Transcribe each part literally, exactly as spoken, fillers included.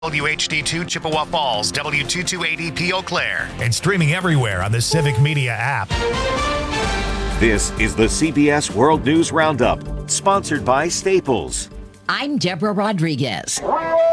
W H D two Chippewa Falls, W two two eight zero P Eau Claire, and streaming everywhere on the Civic Media app. This is the C B S World News Roundup, sponsored by Staples. I'm Deborah Rodriguez.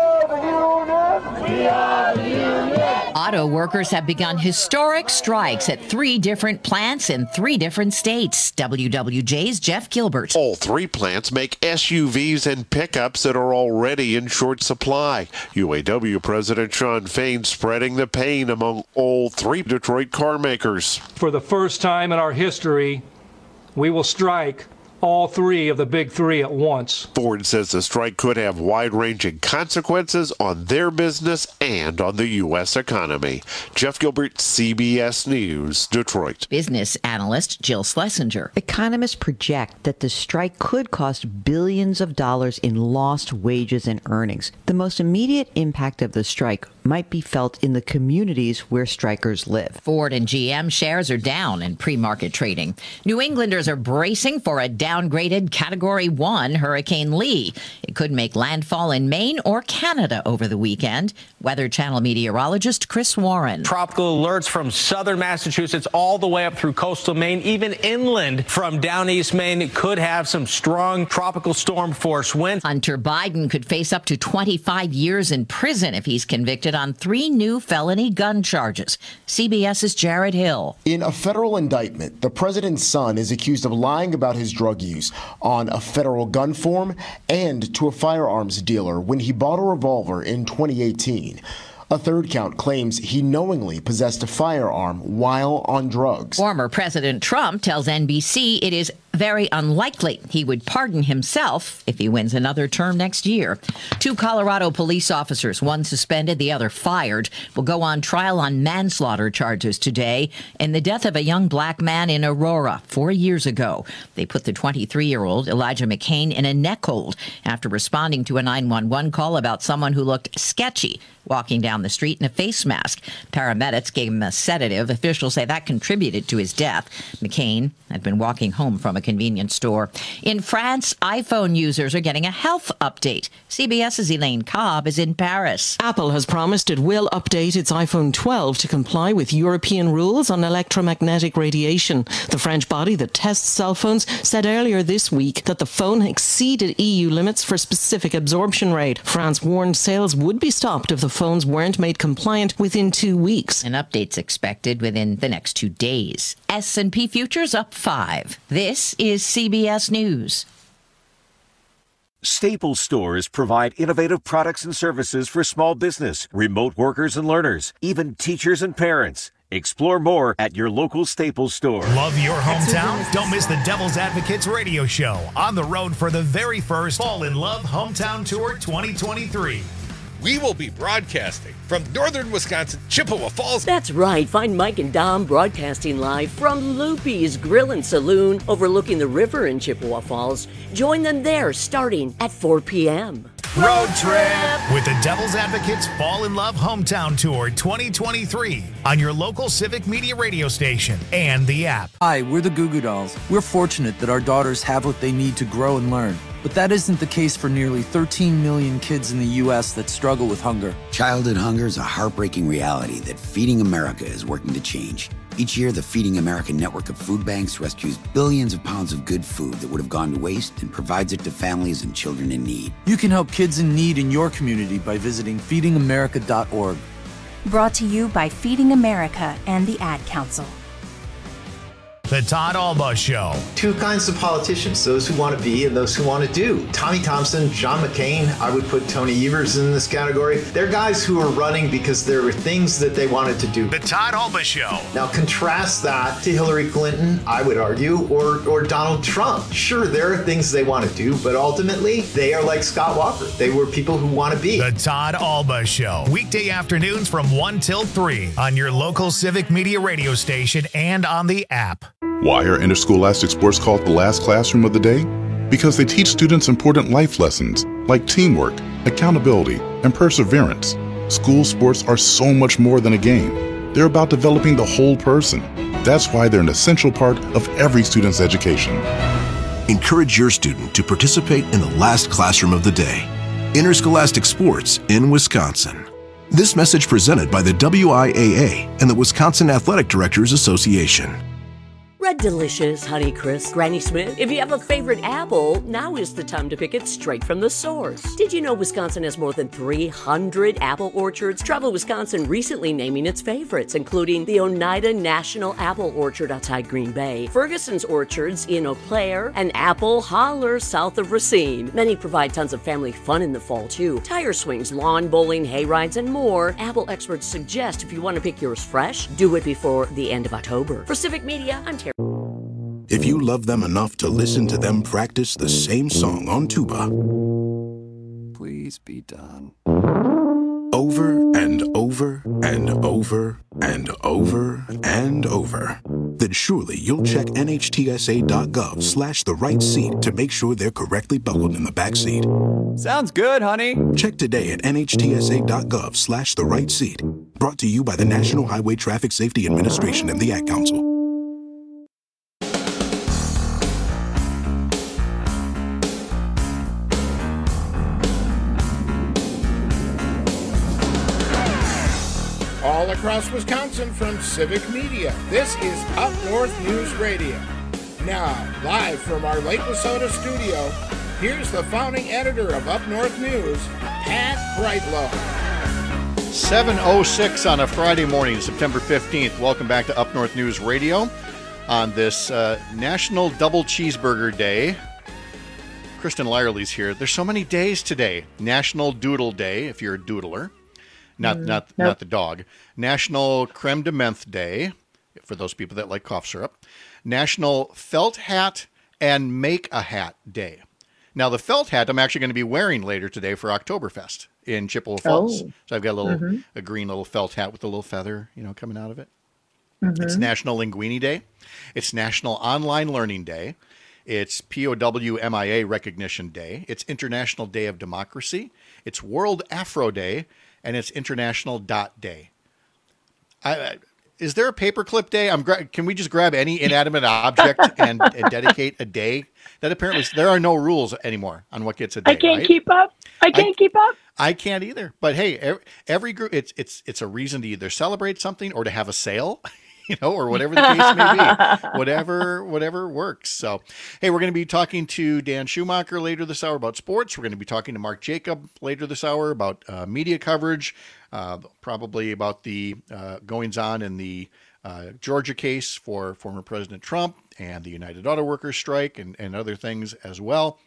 Auto workers have begun historic strikes at three different plants in three different states. W W J's Jeff Gilbert. All three plants make S U Vs and pickups that are already in short supply. U A W President Shawn Fain spreading the pain among all three Detroit car makers. For the first time in our history, we will strike all three of the big three at once. Ford says the strike could have wide-ranging consequences on their business and on the U S economy. Jeff Gilbert, C B S News, Detroit. Business analyst Jill Schlesinger. Economists project that the strike could cost billions of dollars in lost wages and earnings. The most immediate impact of the strike might be felt in the communities where strikers live. Ford and G M shares are down in pre-market trading. New Englanders are bracing for a downgraded Category one Hurricane Lee. It could make landfall in Maine or Canada over the weekend. Weather Channel meteorologist Chris Warren. Tropical alerts from southern Massachusetts all the way up through coastal Maine, even inland from down east Maine. It could have some strong tropical storm force winds. Hunter Biden could face up to twenty-five years in prison if he's convicted on three new felony gun charges. CBS's Jared Hill. In a federal indictment, the president's son is accused of lying about his drug use on a federal gun form and to a firearms dealer when he bought a revolver in twenty eighteen. A third count claims he knowingly possessed a firearm while on drugs. Former President Trump tells N B C it is very unlikely he would pardon himself if he wins another term next year. Two Colorado police officers, one suspended, the other fired, will go on trial on manslaughter charges today in the death of a young black man in Aurora four years ago. They put the twenty-three-year-old Elijah McCain in a neck hold after responding to a nine one one call about someone who looked sketchy walking down the street in a face mask. Paramedics gave him a sedative. Officials say that contributed to his death. McCain had been walking home from a convenience store. In France, iPhone users are getting a health update. CBS's Elaine Cobb is in Paris. Apple has promised it will update its iPhone twelve to comply with European rules on electromagnetic radiation. The French body that tests cell phones said earlier this week that the phone exceeded E U limits for specific absorption rate. France warned sales would be stopped if the phones weren't made compliant within two weeks. An update's expected within the next two days. S and P futures up five. This is C B S News. Staples stores provide innovative products and services for small business, remote workers and learners, even teachers and parents. Explore more at your local Staples store. Love your hometown? Don't miss the Devil's Advocates radio show on the road for the very first Fall in Love Hometown Tour twenty twenty-three. We will be broadcasting from northern Wisconsin, Chippewa Falls. That's right. Find Mike and Dom broadcasting live from Loopy's Grill and Saloon overlooking the river in Chippewa Falls. Join them there starting at four p.m. Road trip with the Devil's Advocates Fall in Love Hometown Tour twenty twenty-three on your local Civic Media radio station and the app. Hi, we're the Goo Goo Dolls. We're fortunate that our daughters have what they need to grow and learn. But that isn't the case for nearly thirteen million kids in the U S that struggle with hunger. Childhood hunger is a heartbreaking reality that Feeding America is working to change. Each year, the Feeding America network of food banks rescues billions of pounds of good food that would have gone to waste and provides it to families and children in need. You can help kids in need in your community by visiting feeding america dot org. Brought to you by Feeding America and the Ad Council. The Todd Alba Show. Two kinds of politicians, those who want to be and those who want to do. Tommy Thompson, John McCain, I would put Tony Evers in this category. They're guys who are running because there were things that they wanted to do. The Todd Alba Show. Now contrast that to Hillary Clinton, I would argue, or, or Donald Trump. Sure, there are things they want to do, but ultimately, they are like Scott Walker. They were people who want to be. The Todd Alba Show. Weekday afternoons from one till three on your local Civic Media radio station and on the app. Why are interscholastic sports called the last classroom of the day? Because they teach students important life lessons like teamwork, accountability, and perseverance. School sports are so much more than a game. They're about developing the whole person. That's why they're an essential part of every student's education. Encourage your student to participate in the last classroom of the day. interscholastic sports in Wisconsin. This message presented by the W I A A and the Wisconsin Athletic Directors Association. Red Delicious, Honey Crisp, Granny Smith. If you have a favorite apple, now is the time to pick it straight from the source. Did you know Wisconsin has more than three hundred apple orchards? Travel Wisconsin recently naming its favorites, including the Oneida National Apple Orchard outside Green Bay, Ferguson's Orchards in Eau Claire, and Apple Holler south of Racine. Many provide tons of family fun in the fall, too. Tire swings, lawn bowling, hay rides, and more. Apple experts suggest if you want to pick yours fresh, do it before the end of October. For Civic Media, I'm Terry. If you love them enough to listen to them practice the same song on tuba, please be done. Over and over and over and over and over, then surely you'll check nhtsa.gov slash the right seat to make sure they're correctly buckled in the back seat. Sounds good, honey. Check today at nhtsa.gov slash the right seat. Brought to you by the National Highway Traffic Safety Administration and the Ad Council. All across Wisconsin from Civic Media, this is Up North News Radio. Now, live from our Lake Wissota studio, here's the founding editor of Up North News, Pat Brightlow. seven oh six on a Friday morning, September fifteenth. Welcome back to Up North News Radio on this uh, National Double Cheeseburger Day. Kristen Lyerly's here. There's so many days today. National Doodle Day, if you're a doodler. Not mm, not nope. not the dog. National Creme de Menthe Day, for those people that like cough syrup. National Felt Hat and Make a Hat Day. Now, the felt hat I'm actually going to be wearing later today for Oktoberfest in Chippewa Falls. Oh. So I've got a little mm-hmm. a green little felt hat with a little feather, you know, coming out of it. Mm-hmm. It's National Linguini Day. It's National Online Learning Day. It's P O W M I A Recognition Day. It's International Day of Democracy. It's World Afro Day. And it's International Dot Day. I, is there a paperclip day? I'm gra- Can we just grab any inanimate object and, and dedicate a day? That apparently there are no rules anymore on what gets a day. I can't right? keep up. I can't I, keep up. I can't either. But hey, every, every group, it's it's it's a reason to either celebrate something or to have a sale. You know, or whatever the case may be, whatever, whatever works. So, hey, we're going to be talking to Dan Schumacher later this hour about sports. We're going to be talking to Mark Jacob later this hour about uh, media coverage, uh, probably about the uh, goings on in the uh, Georgia case for former President Trump and the United Auto Workers strike and, and other things as well.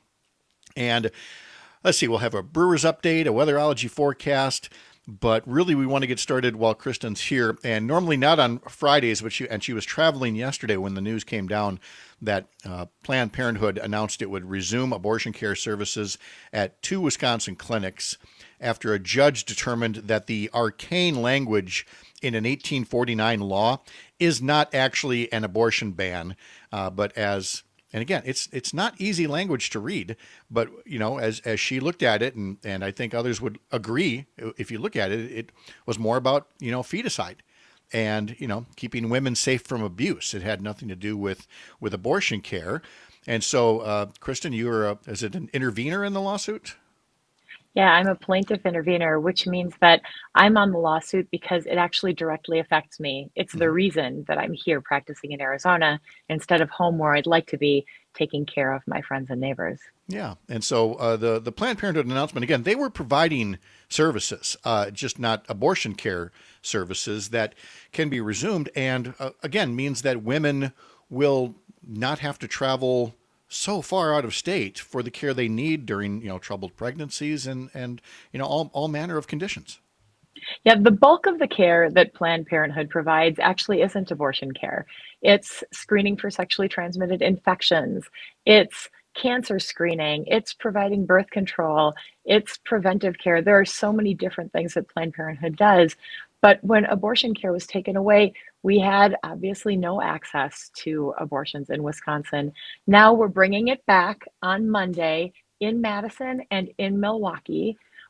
And let's see, we'll have a Brewers update, a weatherology forecast. But really, we want to get started while Kristen's here. And normally not on Fridays, but she and she was traveling yesterday when the news came down that uh, Planned Parenthood announced it would resume abortion care services at two Wisconsin clinics after a judge determined that the arcane language in an eighteen forty-nine law is not actually an abortion ban, uh, but as... And again, it's it's not easy language to read, but, you know, as as she looked at it, and, and I think others would agree, if you look at it, it was more about, you know, feticide and, you know, keeping women safe from abuse. It had nothing to do with, with abortion care. And so, uh, Kristen, you are, a, is it an intervener in the lawsuit? Yeah, I'm a plaintiff intervener, which means that I'm on the lawsuit because it actually directly affects me. It's the reason that I'm here practicing in Arizona instead of home where I'd like to be taking care of my friends and neighbors. Yeah. And so uh, the, the Planned Parenthood announcement, again, they were providing services, uh, just not abortion care services that can be resumed. And uh, again, means that women will not have to travel so far out of state for the care they need during, you know, troubled pregnancies and, and, you know, all, all manner of conditions. Yeah, the bulk of the care that Planned Parenthood provides actually isn't abortion care. It's screening for sexually transmitted infections. It's cancer screening. It's providing birth control. It's preventive care. There are so many different things that Planned Parenthood does. But when abortion care was taken away, we had obviously no access to abortions in Wisconsin. Now we're bringing it back on Monday in Madison and in Milwaukee.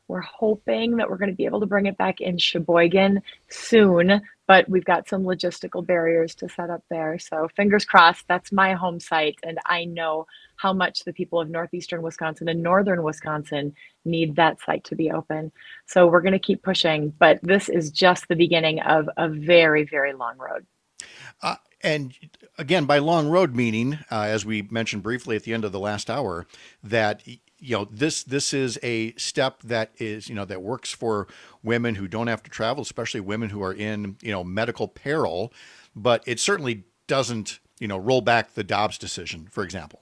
We're hoping that we're going to be able to bring it back in Sheboygan soon, but we've got some logistical barriers to set up there. So fingers crossed, that's my home site. And I know how much the people of northeastern Wisconsin and northern Wisconsin need that site to be open. So we're going to keep pushing, but this is just the beginning of a very, very long road. Uh, and again, by long road meaning, uh, as we mentioned briefly at the end of the last hour, that you know this this is a step that is you know that works for women who don't have to travel, especially women who are in you know medical peril, but it certainly doesn't you know roll back the Dobbs decision, for example.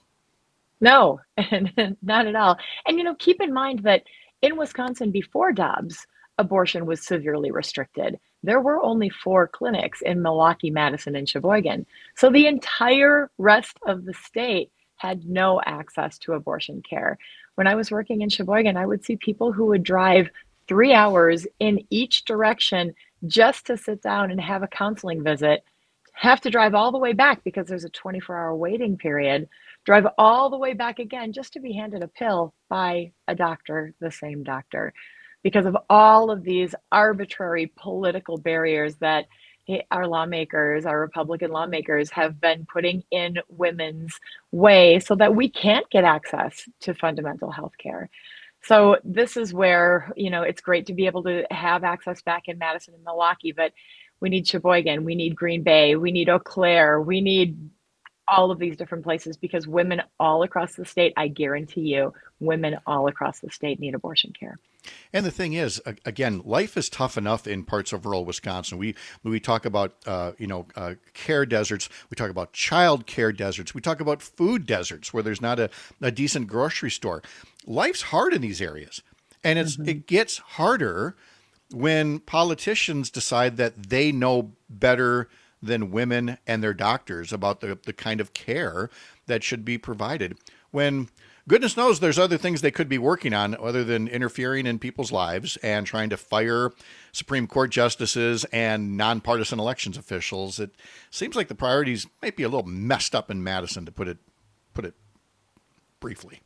No, not at all. And you know, keep in mind that in Wisconsin before Dobbs, abortion was severely restricted. There were only four clinics in Milwaukee, Madison, and Sheboygan. So the entire rest of the state had no access to abortion care. When I was working in Sheboygan, I would see people who would drive three hours in each direction just to sit down and have a counseling visit, have to drive all the way back because there's a twenty-four hour waiting period, drive all the way back again just to be handed a pill by a doctor, the same doctor, because of all of these arbitrary political barriers that our lawmakers, our Republican lawmakers have been putting in women's way so that we can't get access to fundamental health care. So this is where, you know, it's great to be able to have access back in Madison and Milwaukee, but we need Sheboygan, we need Green Bay, we need Eau Claire, we need all of these different places because women all across the state, I guarantee you, women all across the state need abortion care. And the thing is, again, life is tough enough in parts of rural Wisconsin. We we talk about uh, you know uh, care deserts. We talk about child care deserts. We talk about food deserts where there's not a, a decent grocery store. Life's hard in these areas, and it's mm-hmm. it gets harder when politicians decide that they know better than women and their doctors about the, the kind of care that should be provided. When goodness knows there's other things they could be working on other than interfering in people's lives and trying to fire Supreme Court justices and nonpartisan elections officials. It seems like the priorities might be a little messed up in Madison, to put it put it briefly.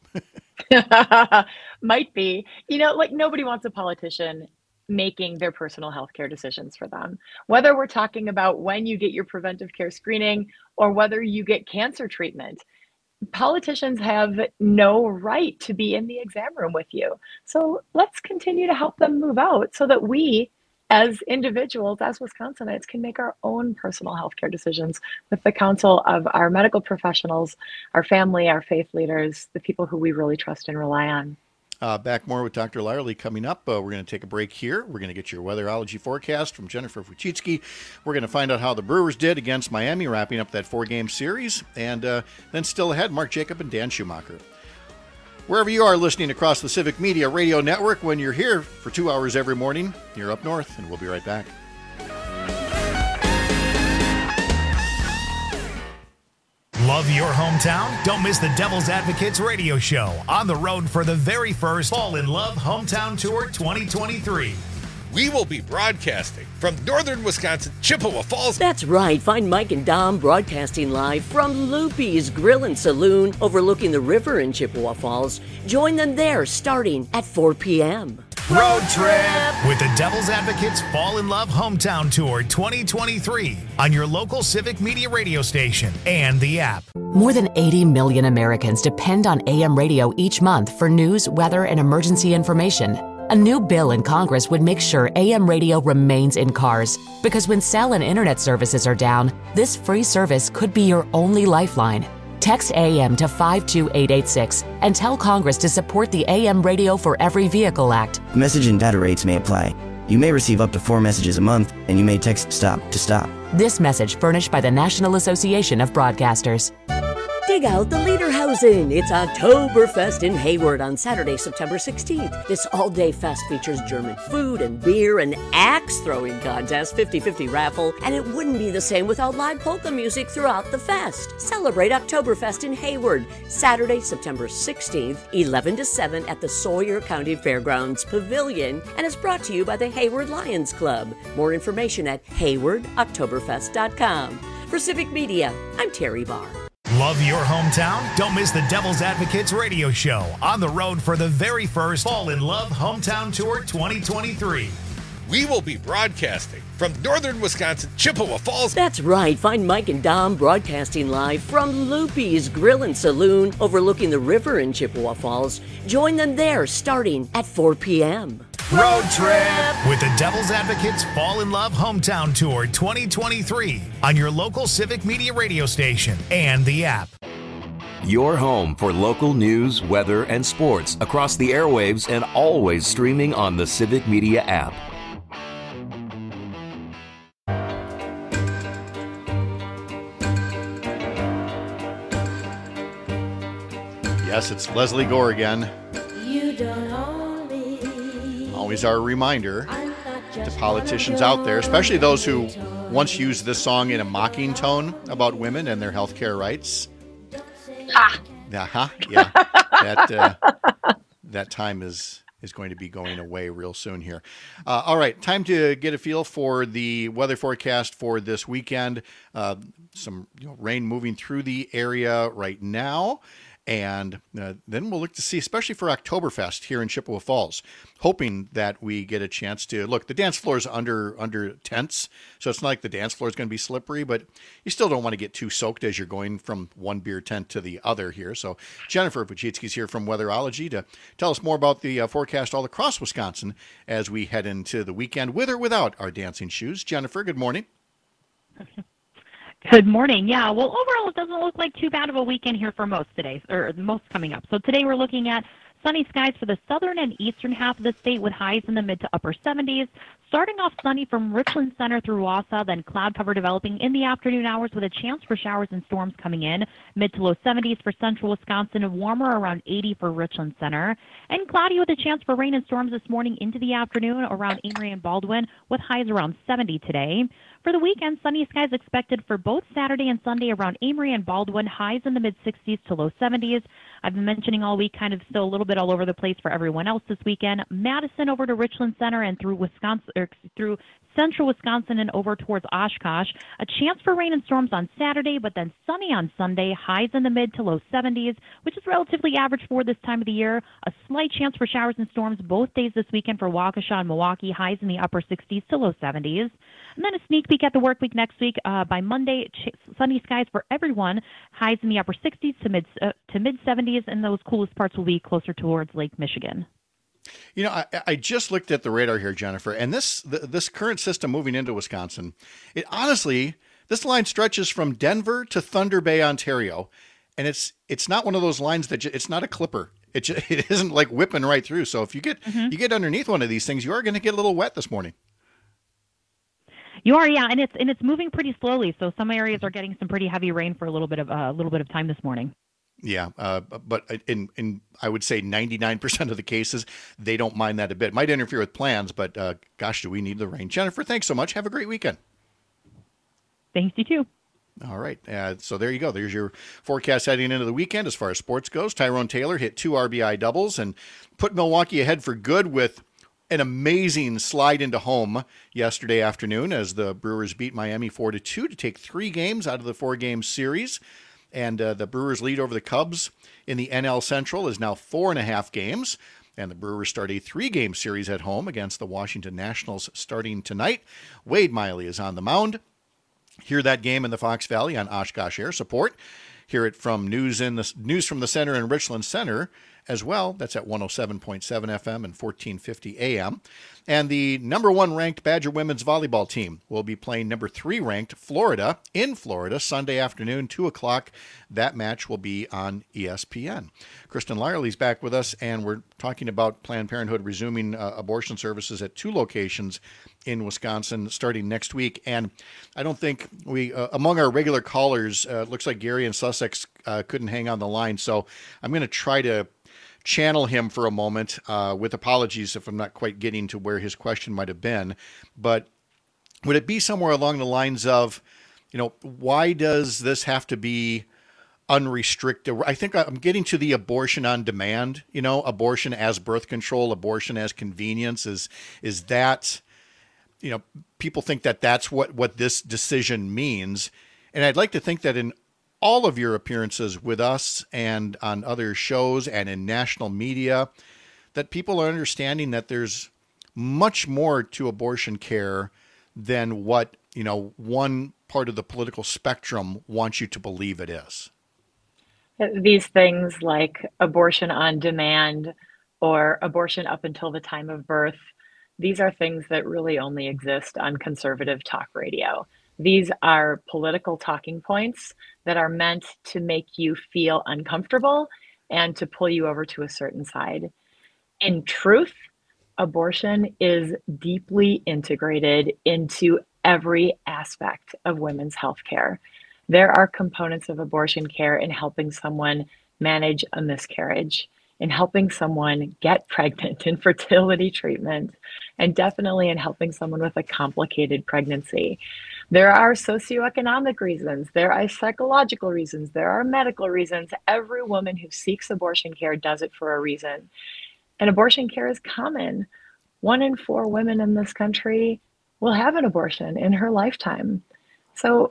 Might be. You know, like nobody wants a politician making their personal health care decisions for them. Whether we're talking about when you get your preventive care screening or whether you get cancer treatment, politicians have no right to be in the exam room with you. So let's continue to help them move out so that we, as individuals, as Wisconsinites, can make our own personal health care decisions with the counsel of our medical professionals, our family, our faith leaders, the people who we really trust and rely on. Uh, back more with Doctor Lyerly coming up. Uh, we're going to take a break here. We're going to get your weatherology forecast from Jennifer Fuchitsky. We're going to find out how the Brewers did against Miami, wrapping up that four-game series. And uh, then still ahead, Mark Jacob and Dan Schumacher. Wherever you are listening across the Civic Media Radio Network, when you're here for two hours every morning, you're up north, and we'll be right back. Love your hometown? Don't miss the Devil's Advocates radio show on the road for the very first Fall in Love Hometown Tour twenty twenty-three. We will be broadcasting from northern Wisconsin, Chippewa Falls. That's right. Find Mike and Dom broadcasting live from Loopy's Grill and Saloon overlooking the river in Chippewa Falls. Join them there starting at four p.m. Road trip with the Devil's Advocates Fall in Love Hometown Tour twenty twenty-three on your local Civic Media radio station and the app. More than eighty million Americans depend on A M radio each month for news, weather, and emergency information. A new bill in Congress would make sure A M radio remains in cars, because when cell and internet services are down, this free service could be your only lifeline. Text A M to five two eight eight six and tell Congress to support the A M Radio for Every Vehicle Act. Message and data rates may apply. You may receive up to four messages a month, and you may text STOP to stop. This message furnished by the National Association of Broadcasters. Dig out the Lederhausen. It's Oktoberfest in Hayward on Saturday, September sixteenth. This all-day fest features German food and beer, an axe-throwing contest, fifty-fifty raffle, and it wouldn't be the same without live polka music throughout the fest. Celebrate Oktoberfest in Hayward, Saturday, September sixteenth, eleven to seven at the Sawyer County Fairgrounds Pavilion, and is brought to you by the Hayward Lions Club. More information at hayward oktoberfest dot com. For Civic Media, I'm Terry Barr. Love your hometown? Don't miss the Devil's Advocates radio show on the road for the very first Fall in Love Hometown Tour twenty twenty-three. We will be broadcasting from northern Wisconsin, Chippewa Falls. That's right. Find Mike and Dom broadcasting live from Loopy's Grill and Saloon overlooking the river in Chippewa Falls. Join them there starting at four p.m. Road trip with the Devil's Advocates Fall in Love Hometown Tour twenty twenty-three on your local Civic Media radio station and the app. Your home for local news, weather, and sports across the airwaves and always streaming on the Civic Media app. Yes, it's Leslie Gore again. You don't own me. Always our reminder to politicians out there, especially those who once used this song in a mocking tone about women and their health care rights. Ah. Uh-huh, yeah. that uh, that time is is going to be going away real soon here. Uh, all right, time to get a feel for the weather forecast for this weekend. Uh, some you know, rain moving through the area right now. And uh, then we'll look to see, especially for Oktoberfest here in Chippewa Falls, hoping that we get a chance to look. The dance floor is under under tents, so it's not like the dance floor is going to be slippery, but you still don't want to get too soaked as you're going from one beer tent to the other here. So Jennifer Wojcicki is here from Weatherology to tell us more about the uh, forecast all across Wisconsin as we head into the weekend, with or without our dancing shoes. Jennifer, good morning. Good morning. Yeah, well, overall, it doesn't look like too bad of a weekend here for most today, or most coming up. So today we're looking at sunny skies for the southern and eastern half of the state with highs in the mid to upper seventies. Starting off sunny from Richland Center through Wausau, then cloud cover developing in the afternoon hours with a chance for showers and storms coming in. Mid to low seventies for central Wisconsin and warmer around eighty for Richland Center. And cloudy with a chance for rain and storms this morning into the afternoon around Amory and Baldwin with highs around seventy today. For the weekend, sunny skies expected for both Saturday and Sunday around Amory and Baldwin, highs in the mid-sixties to low seventies. I've been mentioning all week, kind of still a little bit all over the place for everyone else this weekend. Madison over to Richland Center and through Wisconsin, or through central Wisconsin and over towards Oshkosh. A chance for rain and storms on Saturday, but then sunny on Sunday, highs in the mid to low seventies, which is relatively average for this time of the year. A slight chance for showers and storms both days this weekend for Waukesha and Milwaukee, highs in the upper sixties to low seventies. And then a sneak peek at the work week next week. Uh, by Monday, ch- sunny skies for everyone, highs in the upper sixties to mid uh, to mid seventies, and those coolest parts will be closer towards Lake Michigan. You know, I, I just looked at the radar here, Jennifer, and this the, this current system moving into Wisconsin, it honestly, this line stretches from Denver to Thunder Bay, Ontario, and it's it's not one of those lines that, ju- it's not a clipper. It, ju- it isn't like whipping right through. So if you get mm-hmm. you get underneath one of these things, you are going to get a little wet this morning. You are, yeah, and it's and it's moving pretty slowly. So some areas are getting some pretty heavy rain for a little bit of a uh, little bit of time this morning. Yeah, uh, but in in I would say ninety-nine percent of the cases, they don't mind that a bit. Might interfere with plans, but uh, gosh, do we need the rain? Jennifer, thanks so much. Have a great weekend. Thanks, you too. All right, uh, so there you go. There's your forecast heading into the weekend as far as sports goes. Tyrone Taylor hit two R B I doubles and put Milwaukee ahead for good with an amazing slide into home yesterday afternoon as the Brewers beat Miami four to two to take three games out of the four-game series. And uh, the Brewers' lead over the Cubs in the N L Central is now four and a half games. And the Brewers start a three-game series at home against the Washington Nationals starting tonight. Wade Miley is on the mound. Hear that game in the Fox Valley on Oshkosh Air Support. Hear it from News in the News from the Center in Richland Center as well. That's at one oh seven point seven F M and fourteen fifty A M. And the number one ranked Badger women's volleyball team will be playing number three ranked Florida in Florida Sunday afternoon, two o'clock. That match will be on E S P N. Kristen Lyerly's back with us, and we're talking about Planned Parenthood resuming uh, abortion services at two locations in Wisconsin starting next week. And I don't think we, uh, among our regular callers, uh, looks like Gary in Sussex uh, couldn't hang on the line. So I'm going to try to channel him for a moment, uh, with apologies if I'm not quite getting to where his question might have been. But would it be somewhere along the lines of, you know, why does this have to be unrestricted? I think I'm getting to the abortion on demand, you know, abortion as birth control, abortion as convenience. Is, is that, you know, people think that that's what, what this decision means. And I'd like to think that in all of your appearances with us and on other shows and in national media that people are understanding that there's much more to abortion care than what, you know, one part of the political spectrum wants you to believe it is? These things like abortion on demand or abortion up until the time of birth, these are things that really only exist on conservative talk radio. These are political talking points that are meant to make you feel uncomfortable and to pull you over to a certain side. In truth, abortion is deeply integrated into every aspect of women's health care. There are components of abortion care in helping someone manage a miscarriage, in helping someone get pregnant, in fertility treatment, and definitely in helping someone with a complicated pregnancy. There are socioeconomic reasons, there are psychological reasons, there are medical reasons. Every woman who seeks abortion care does it for a reason. And abortion care is common. One in four women in this country will have an abortion in her lifetime. So,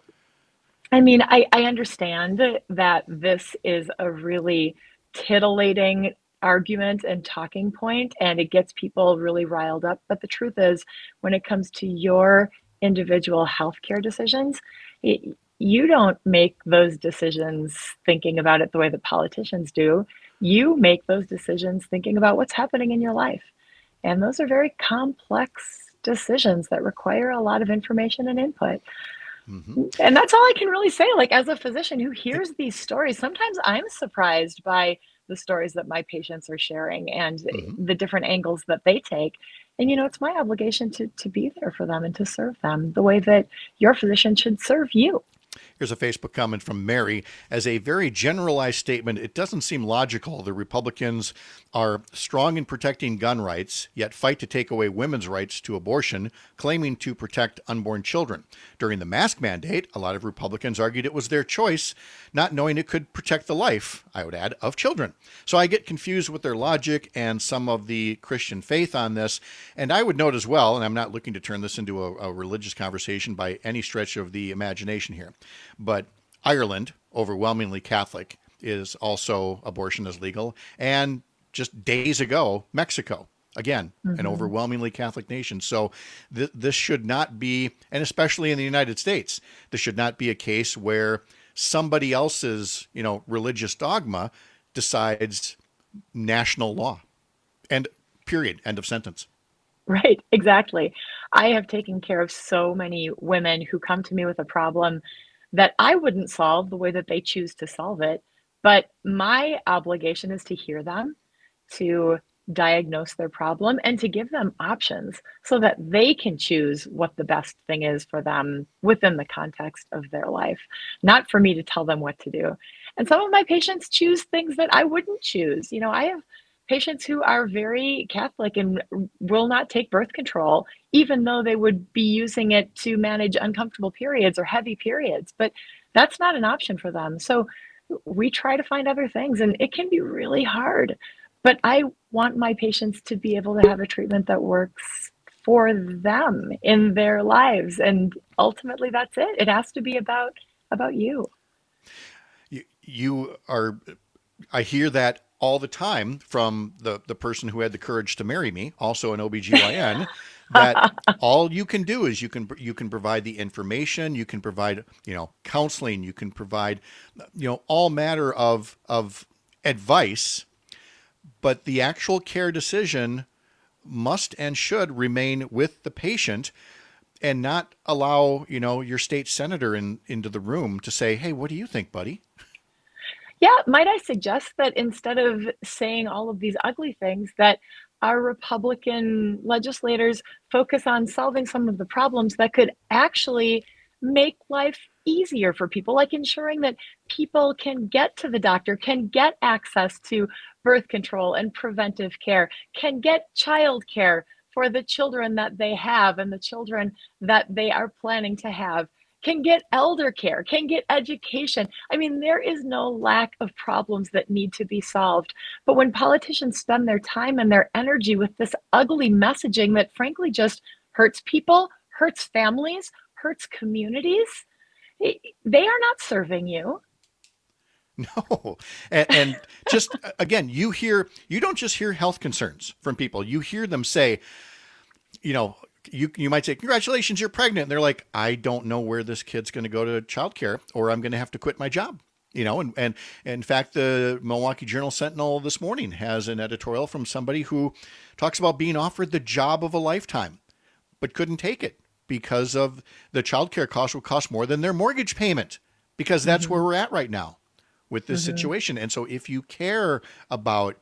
I mean, I, I understand that this is a really titillating argument and talking point, and it gets people really riled up. But the truth is, when it comes to your individual healthcare decisions, it, you don't make those decisions thinking about it the way that politicians do. You make those decisions thinking about what's happening in your life. And those are very complex decisions that require a lot of information and input. Mm-hmm. And that's all I can really say. Like, as a physician who hears these stories, sometimes I'm surprised by the stories that my patients are sharing and mm-hmm. the different angles that they take. And, you know, it's my obligation to, to be there for them and to serve them the way that your physician should serve you. Here's a Facebook comment from Mary. As a very generalized statement, it doesn't seem logical. The Republicans are strong in protecting gun rights, yet fight to take away women's rights to abortion, claiming to protect unborn children. During the mask mandate, a lot of Republicans argued it was their choice, not knowing it could protect the life, I would add, of children. So I get confused with their logic and some of the Christian faith on this. And I would note as well, and I'm not looking to turn this into a, a religious conversation by any stretch of the imagination here, but Ireland, overwhelmingly Catholic, is also abortion is legal. And just days ago, Mexico, again, mm-hmm. an overwhelmingly Catholic nation. So th- this should not be, and especially in the United States, this should not be a case where somebody else's, you know, religious dogma decides national law. And period. End of sentence. Right, exactly. I have taken care of so many women who come to me with a problem that I wouldn't solve the way that they choose to solve it. But my obligation is to hear them, to diagnose their problem, and to give them options so that they can choose what the best thing is for them within the context of their life, not for me to tell them what to do. And some of my patients choose things that I wouldn't choose. You know, I have patients who are very Catholic and will not take birth control, even though they would be using it to manage uncomfortable periods or heavy periods, but that's not an option for them. So we try to find other things, and it can be really hard, but I want my patients to be able to have a treatment that works for them in their lives. And ultimately that's it. It has to be about, about you. You, you are, I hear that all the time from the, the person who had the courage to marry me, also an O B G Y N, that all you can do is you can you can provide the information, you can provide, you know, counseling, you can provide, you know, all manner of of advice, but the actual care decision must and should remain with the patient and not allow, you know, your state senator in into the room to say, "Hey, what do you think, buddy?" Yeah, might I suggest that instead of saying all of these ugly things, that our Republican legislators focus on solving some of the problems that could actually make life easier for people, like ensuring that people can get to the doctor, can get access to birth control and preventive care, can get child care for the children that they have and the children that they are planning to have, can get elder care, can get education. I mean, there is no lack of problems that need to be solved. But when politicians spend their time and their energy with this ugly messaging that frankly just hurts people, hurts families, hurts communities, they are not serving you. No. And, and just, again, you hear, you don't just hear health concerns from people. You hear them say, you know, you you might say, congratulations, you're pregnant. And they're like, I don't know where this kid's going to go to childcare, or I'm going to have to quit my job. You know, and, and, and in fact, the Milwaukee Journal Sentinel this morning has an editorial from somebody who talks about being offered the job of a lifetime, but couldn't take it because of the childcare cost will cost more than their mortgage payment, because that's mm-hmm. where we're at right now with this mm-hmm. situation. And so if you care about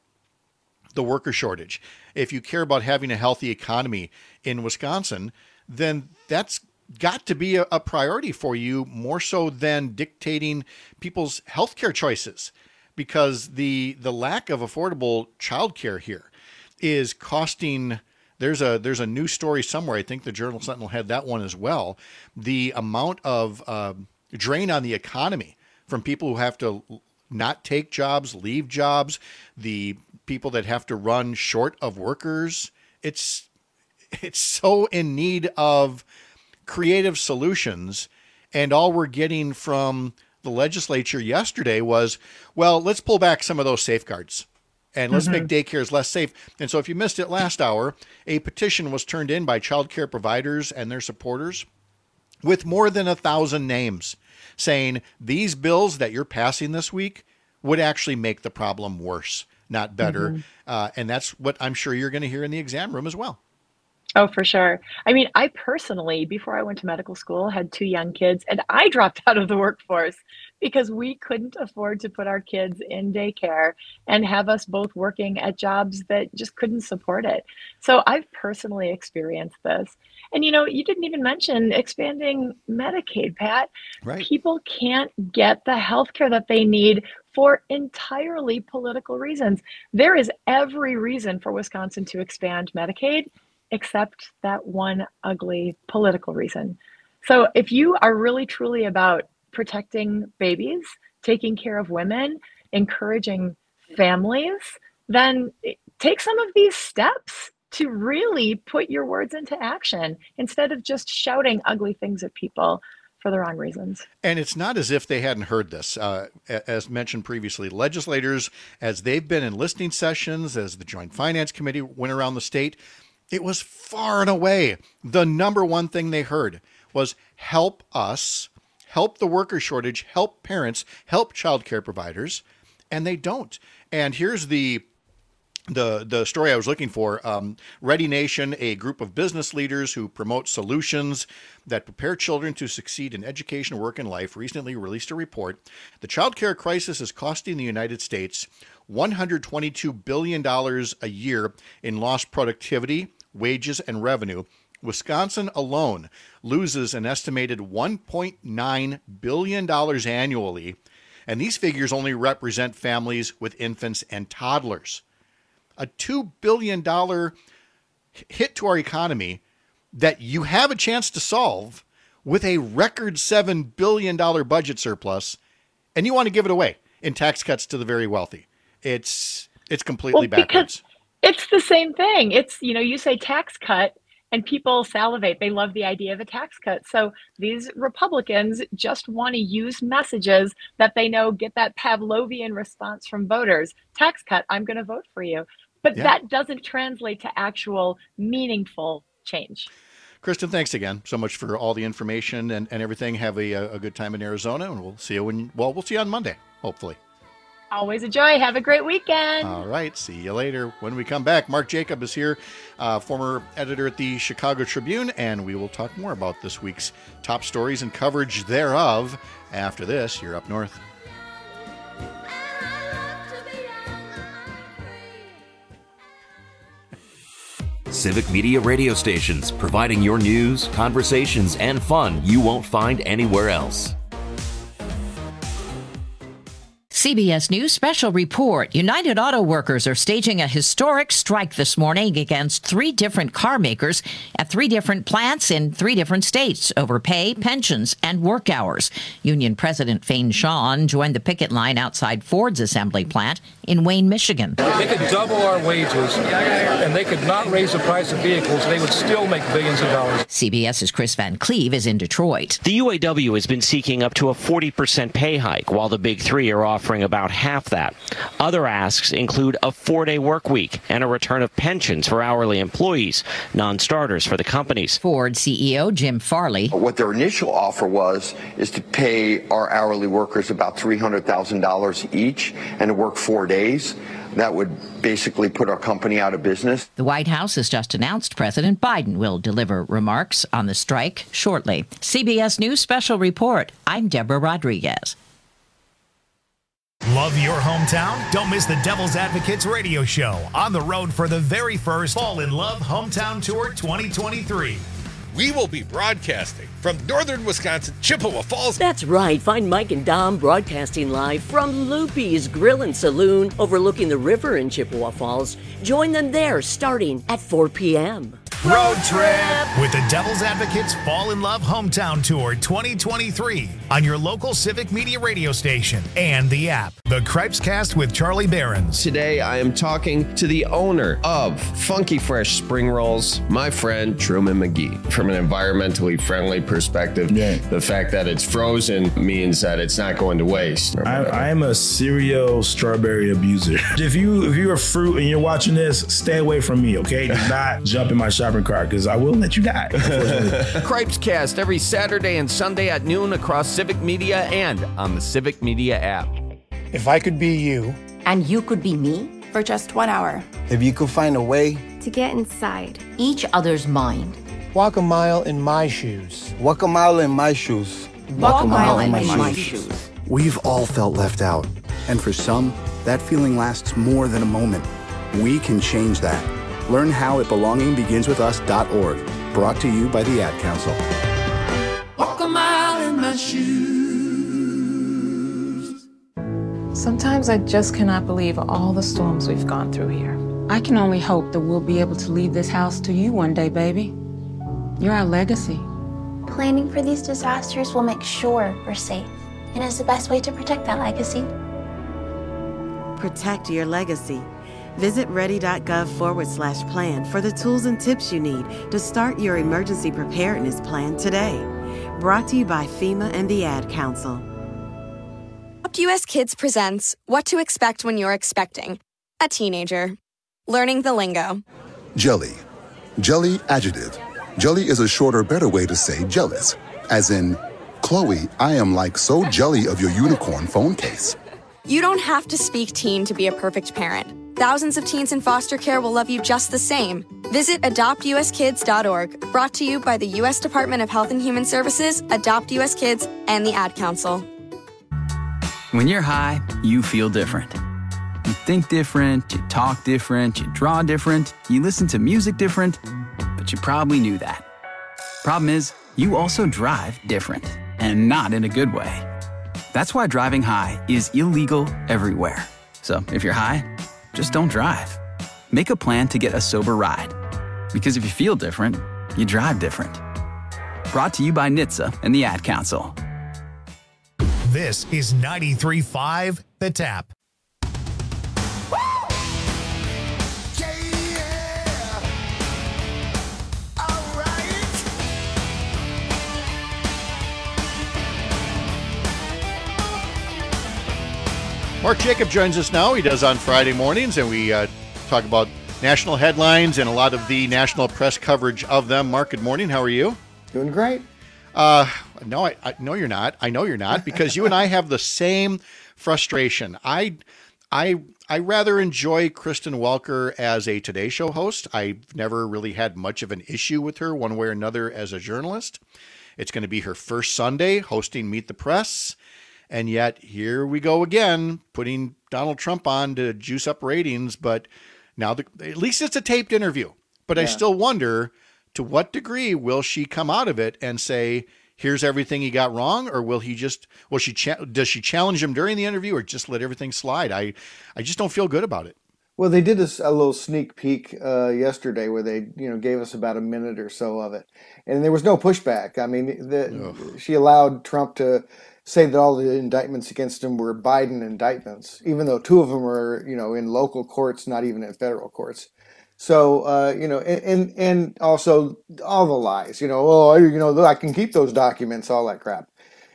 the worker shortage, if you care about having a healthy economy in Wisconsin, then that's got to be a, a priority for you, more so than dictating people's healthcare choices, because the the lack of affordable childcare here is costing. There's a there's a news story somewhere. I think the Journal Sentinel had that one as well. The amount of uh, drain on the economy from people who have to not take jobs, leave jobs, the people that have to run short of workers. It's it's so in need of creative solutions, and all we're getting from the legislature yesterday was, well, let's pull back some of those safeguards and let's mm-hmm. make daycares less safe. And so if you missed it last hour, a petition was turned in by child care providers and their supporters with more than a thousand names saying these bills that you're passing this week would actually make the problem worse, not better. Mm-hmm. Uh, and that's what I'm sure you're going to hear in the exam room as well. Oh, for sure. I mean, I personally, before I went to medical school, had two young kids, and I dropped out of the workforce because we couldn't afford to put our kids in daycare and have us both working at jobs that just couldn't support it. So I've personally experienced this. And, you know, you didn't even mention expanding Medicaid, Pat. Right. People can't get the health care that they need for entirely political reasons. There is every reason for Wisconsin to expand Medicaid, except that one ugly political reason. So if you are really truly about protecting babies, taking care of women, encouraging families, then take some of these steps to really put your words into action instead of just shouting ugly things at people for the wrong reasons. And it's not as if they hadn't heard this. Uh, as mentioned previously, legislators, as they've been in listening sessions, as the Joint Finance Committee went around the state, it was far and away the number one thing they heard was help us, help the worker shortage, help parents, help childcare providers, and they don't. And here's the the the story I was looking for. Um, Ready Nation, a group of business leaders who promote solutions that prepare children to succeed in education, work, and life, recently released a report. The childcare crisis is costing the United States one hundred twenty-two billion dollars a year in lost productivity, wages, and revenue. Wisconsin alone loses an estimated one point nine billion dollars annually, and these figures only represent families with infants and toddlers. A two billion dollars hit to our economy that you have a chance to solve with a record seven billion dollars budget surplus, and you want to give it away in tax cuts to the very wealthy. It's it's completely well, backwards. It's the same thing. It's, you know, you say tax cut and people salivate. They love the idea of a tax cut. So these Republicans just want to use messages that they know get that Pavlovian response from voters. Tax cut, I'm going to vote for you. But yeah. that doesn't translate to actual meaningful change. Kristen, thanks again so much for all the information and, and everything. Have a, a good time in Arizona, and we'll see you when, well, we'll see you on Monday, hopefully. Always a joy. Have a great weekend. All right. See you later. When we come back, Mark Jacob is here, uh, former editor at the Chicago Tribune, and we will talk more about this week's top stories and coverage thereof. After this, you're Up North. Civic Media radio stations, providing your news, conversations, and fun you won't find anywhere else. C B S News special report. United Auto Workers are staging a historic strike this morning against three different car makers at three different plants in three different states over pay, pensions, and work hours. Union President Fane Shawn joined the picket line outside Ford's assembly plant in Wayne, Michigan. They could double our wages, and they could not raise the price of vehicles. They would still make billions of dollars. CBS's Chris Van Cleve is in Detroit. The U A W has been seeking up to a forty percent pay hike, while the big three are offering offering about half that. Other asks include a four-day work week and a return of pensions for hourly employees, non-starters for the companies. Ford C E O Jim Farley. What their initial offer was is to pay our hourly workers about three hundred thousand dollars each and to work four days. That would basically put our company out of business. The White House has just announced President Biden will deliver remarks on the strike shortly. C B S News Special Report. I'm Deborah Rodriguez. Love your hometown? Don't miss the Devil's Advocates radio show on the road for the very first Fall in Love Hometown Tour twenty twenty-three. We will be broadcasting from northern Wisconsin, Chippewa Falls. That's right. Find Mike and Dom broadcasting live from Loopy's Grill and Saloon overlooking the river in Chippewa Falls. Join them there starting at four p.m. Road trip with the Devil's Advocates Fall in Love Hometown Tour twenty twenty-three on your local Civic Media radio station and the app. The Cripescast with Charlie Behrens. Today I am talking to the owner of Funky Fresh Spring Rolls, my friend Truman McGee. From an environmentally friendly perspective, yeah. the fact that it's frozen means that it's not going to waste. I, I am a serial strawberry abuser. If you if you're a fruit and you're watching this, stay away from me, okay? Do not jump in my shopping cart because I will let you die. Cripescast every Saturday and Sunday at noon across Civic Media and on the Civic Media app. If I could be you. And you could be me for just one hour. If you could find a way to get inside each other's mind. Walk a mile in my shoes. Walk a mile in my shoes. Walk, Walk a mile, mile in, in my, my shoes. shoes. We've all felt left out. And for some, that feeling lasts more than a moment. We can change that. Learn how at belonging begins with us dot org. Brought to you by the Ad Council. Walk a mile in my shoes. Sometimes I just cannot believe all the storms we've gone through here. I can only hope that we'll be able to leave this house to you one day, baby. You're our legacy. Planning for these disasters will make sure we're safe, and is the best way to protect that legacy. Protect your legacy. Visit ready.gov forward slash plan for the tools and tips you need to start your emergency preparedness plan today. Brought to you by FEMA and the Ad Council. Adopt U S Kids presents What to Expect When You're Expecting a Teenager. Learning the lingo. Jelly. Jelly adjective. Jelly is a shorter, better way to say jealous. As in, Chloe, I am like so jelly of your unicorn phone case. You don't have to speak teen to be a perfect parent. Thousands of teens in foster care will love you just the same. Visit adopt u s kids dot org, brought to you by the U S Department of Health and Human Services, Adopt U S Kids, and the Ad Council. When you're high, you feel different. You think different, you talk different, you draw different, you listen to music different, but you probably knew that. Problem is, you also drive different, and not in a good way. That's why driving high is illegal everywhere. So if you're high, just don't drive. Make a plan to get a sober ride. Because if you feel different, you drive different. Brought to you by N H T S A and the Ad Council. This is ninety-three point five The Tap. Mark Jacob joins us now. He does on Friday mornings, and we uh, talk about national headlines and a lot of the national press coverage of them. Mark, good morning. How are you? Doing great. Uh, no, I, I no, you're not. I know you're not, because you and I have the same frustration. I, I, I rather enjoy Kristen Welker as a Today Show host. I've never really had much of an issue with her one way or another as a journalist. It's going to be her first Sunday hosting Meet the Press. And yet here we go again, putting Donald Trump on to juice up ratings. But now the, at least it's a taped interview. But yeah. I still wonder, to what degree will she come out of it and say, here's everything he got wrong? Or will he just, will she, cha- does she challenge him during the interview or just let everything slide? I, I just don't feel good about it. Well, they did a, a little sneak peek uh, yesterday where they, you know, gave us about a minute or so of it. And there was no pushback. I mean, the, she allowed Trump to say that all the indictments against him were Biden indictments, even though two of them were, you know, in local courts, not even in federal courts. So, uh, you know, and, and and also all the lies, you know, oh, you know, I can keep those documents, all that crap.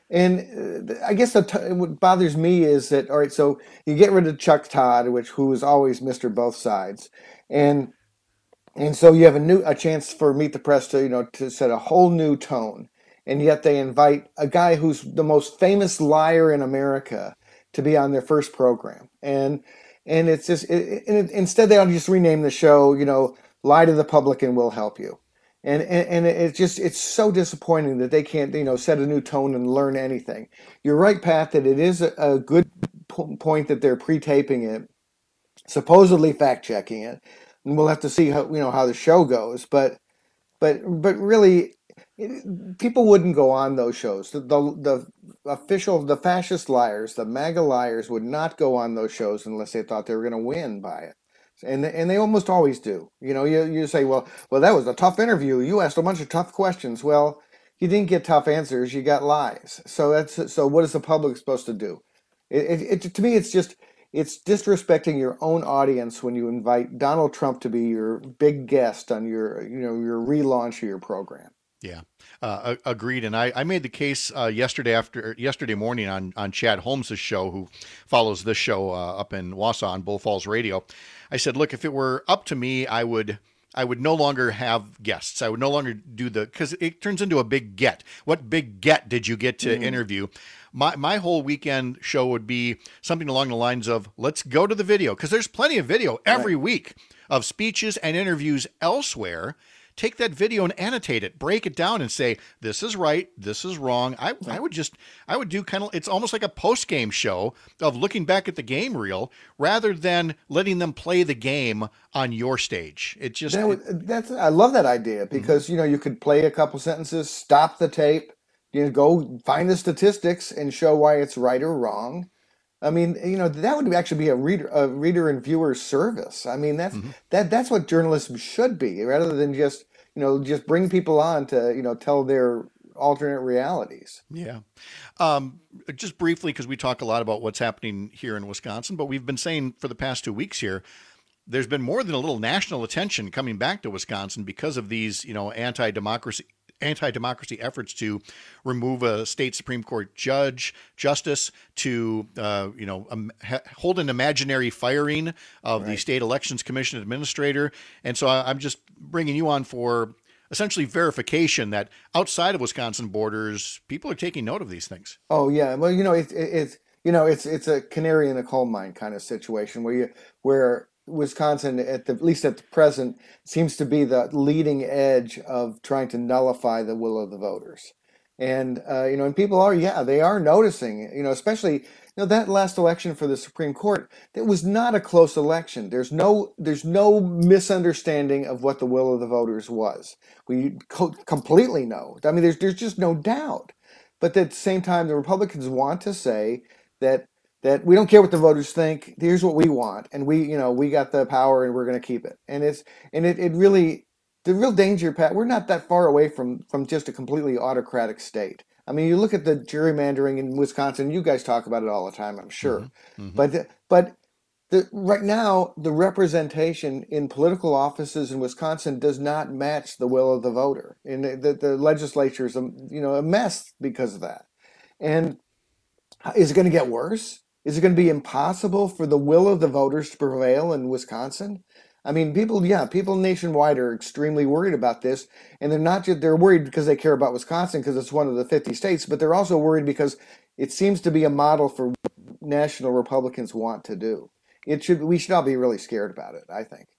And uh, I guess the t- what bothers me is that, all right, so you get rid of Chuck Todd, which who is always Mister Both Sides, and and so you have a new a chance for Meet the Press to you know to set a whole new tone, and yet they invite a guy who's the most famous liar in America to be on their first program, and and it's just it, it, instead they ought to just rename the show, you know, Lie to the Public and We'll Help You. And, and and it's just it's so disappointing that they can't you know set a new tone and learn anything. You're right, Pat, that it is a, a good p- point that they're pre-taping it, supposedly fact-checking it, and we'll have to see how you know how the show goes. But but but really, it, people wouldn't go on those shows. The, the the official, the fascist liars, the MAGA liars would not go on those shows unless they thought they were going to win by it. And and they almost always do. You know, you you say, well, well, that was a tough interview. You asked a bunch of tough questions. Well, you didn't get tough answers. You got lies. So that's so. What is the public supposed to do? It, it, it to me, it's just it's disrespecting your own audience when you invite Donald Trump to be your big guest on your you know your relaunch of your program. Yeah, uh, agreed. And I, I made the case uh, yesterday after yesterday morning on on Chad Holmes's show, who follows this show uh, up in Wausau on Bull Falls Radio. I said, look, if it were up to me, I would I would no longer have guests. I would no longer do the because it turns into a big get. What big get did you get to mm-hmm. interview? My my whole weekend show would be something along the lines of let's go to the video because there's plenty of video every right. week of speeches and interviews elsewhere. Take that video and annotate it, break it down and say, this is right, this is wrong. I, I would just, I would do kind of, it's almost like a post-game show of looking back at the game reel rather than letting them play the game on your stage. It just, that would, that's, I love that idea because, mm-hmm. you know, you could play a couple sentences, stop the tape, you know, go find the statistics and show why it's right or wrong. I mean, you know, that would actually be a reader, a reader and viewer service. I mean, that's mm-hmm. that that's what journalism should be, rather than just you know just bring people on to you know tell their alternate realities. Yeah, um, just briefly because we talk a lot about what's happening here in Wisconsin, but we've been saying for the past two weeks here, there's been more than a little national attention coming back to Wisconsin because of these you know anti-democracy. anti-democracy efforts to remove a state Supreme Court judge, justice, to uh, you know um, ha- hold an imaginary firing of right. the State Elections Commission administrator. And so I, I'm just bringing you on for essentially verification that outside of Wisconsin borders, people are taking note of these things. Oh yeah, well you know it's it, it's you know it's it's a canary in a coal mine kind of situation where you where. Wisconsin, at the at least at the present, seems to be the leading edge of trying to nullify the will of the voters, and uh, you know, and people are, yeah, they are noticing, you know, especially you know that last election for the Supreme Court, it was not a close election. There's no there's no misunderstanding of what the will of the voters was. We co- completely know. I mean, there's there's just no doubt. But at the same time, the Republicans want to say that. That we don't care what the voters think. Here's what we want, and we, you know, we got the power, and we're going to keep it. And it's, and it, it really, the real danger, Pat. We're not that far away from from just a completely autocratic state. I mean, you look at the gerrymandering in Wisconsin. You guys talk about it all the time, I'm sure. Mm-hmm. Mm-hmm. But the, but the, right now, the representation in political offices in Wisconsin does not match the will of the voter, and the, the, the legislature is, a, you know, a mess because of that. And is it going to get worse? Is it going to be impossible for the will of the voters to prevail in Wisconsin? I mean, people, yeah, people nationwide are extremely worried about this, and they're not just, they're worried because they care about Wisconsin because it's one of the fifty states, but they're also worried because it seems to be a model for what national Republicans want to do. It should, we should all be really scared about it, I think.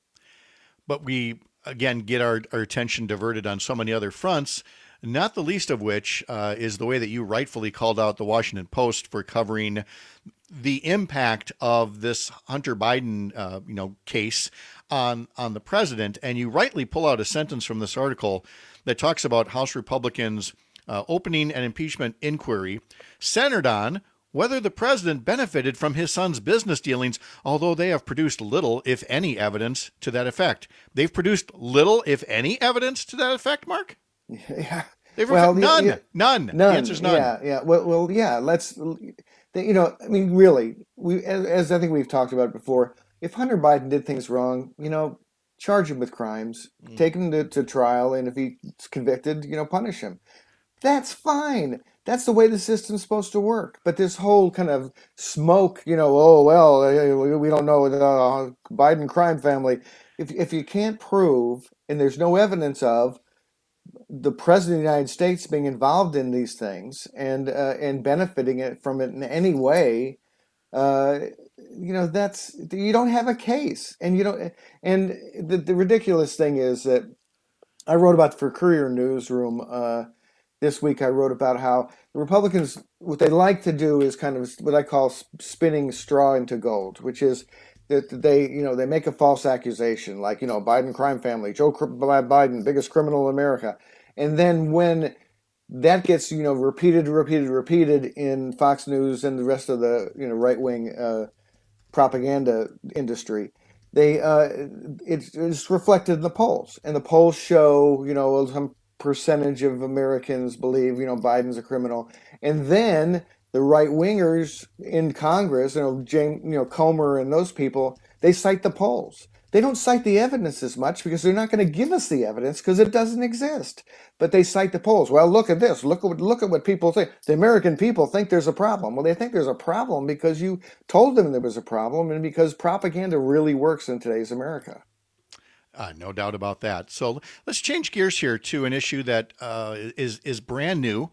But we, again, get our, our attention diverted on so many other fronts. Not the least of which uh, is the way that you rightfully called out the Washington Post for covering the impact of this Hunter Biden, uh, you know, case on on the president. And you rightly pull out a sentence from this article that talks about House Republicans uh, opening an impeachment inquiry centered on whether the president benefited from his son's business dealings, although they have produced little, if any, evidence to that effect. They've produced little, if any, evidence to that effect, Mark? Yeah. They've well, none, yeah. none. None. The answer's none. Yeah, yeah. Well, well, yeah. Let's, you know, I mean, really, we, as, as I think we've talked about before, if Hunter Biden did things wrong, you know, charge him with crimes, mm. take him to, to trial, and if he's convicted, you know, punish him. That's fine. That's the way the system's supposed to work. But this whole kind of smoke, you know, oh, well, we don't know the uh, Biden crime family. If, if you can't prove, and there's no evidence of, the president of the United States being involved in these things and uh, and benefiting it from it in any way, uh, you know, that's, you don't have a case. And you don't, and the, the ridiculous thing is that I wrote about for Courier Newsroom uh, this week. I wrote about how the Republicans, what they like to do is kind of what I call spinning straw into gold, which is that they, you know, they make a false accusation, like, you know, Biden crime family, Joe Biden, biggest criminal in America. And then when that gets, you know, repeated, repeated, repeated in Fox News and the rest of the, you know, right-wing uh, propaganda industry, they uh, it's, it's reflected in the polls. And the polls show, you know, some percentage of Americans believe, you know, Biden's a criminal. And then the right-wingers in Congress, you know, James, you know, Comer and those people, they cite the polls. They don't cite the evidence as much because they're not going to give us the evidence because it doesn't exist. But they cite the polls. Well, look at this. Look at look at what people think. The American people think there's a problem. Well, they think there's a problem because you told them there was a problem and because propaganda really works in today's America. Uh, no doubt about that. So let's change gears here to an issue that uh, is is brand new,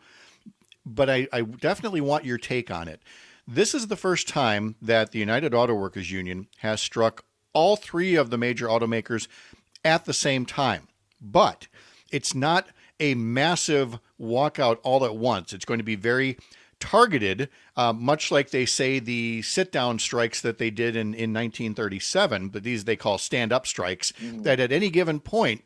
but I, I definitely want your take on it. This is the first time that the United Auto Workers Union has struck all three of the major automakers at the same time. But it's not a massive walkout all at once. It's going to be very targeted, uh, much like they say the sit-down strikes that they did in, in nineteen thirty-seven, but these they call stand-up strikes, mm-hmm. that at any given point,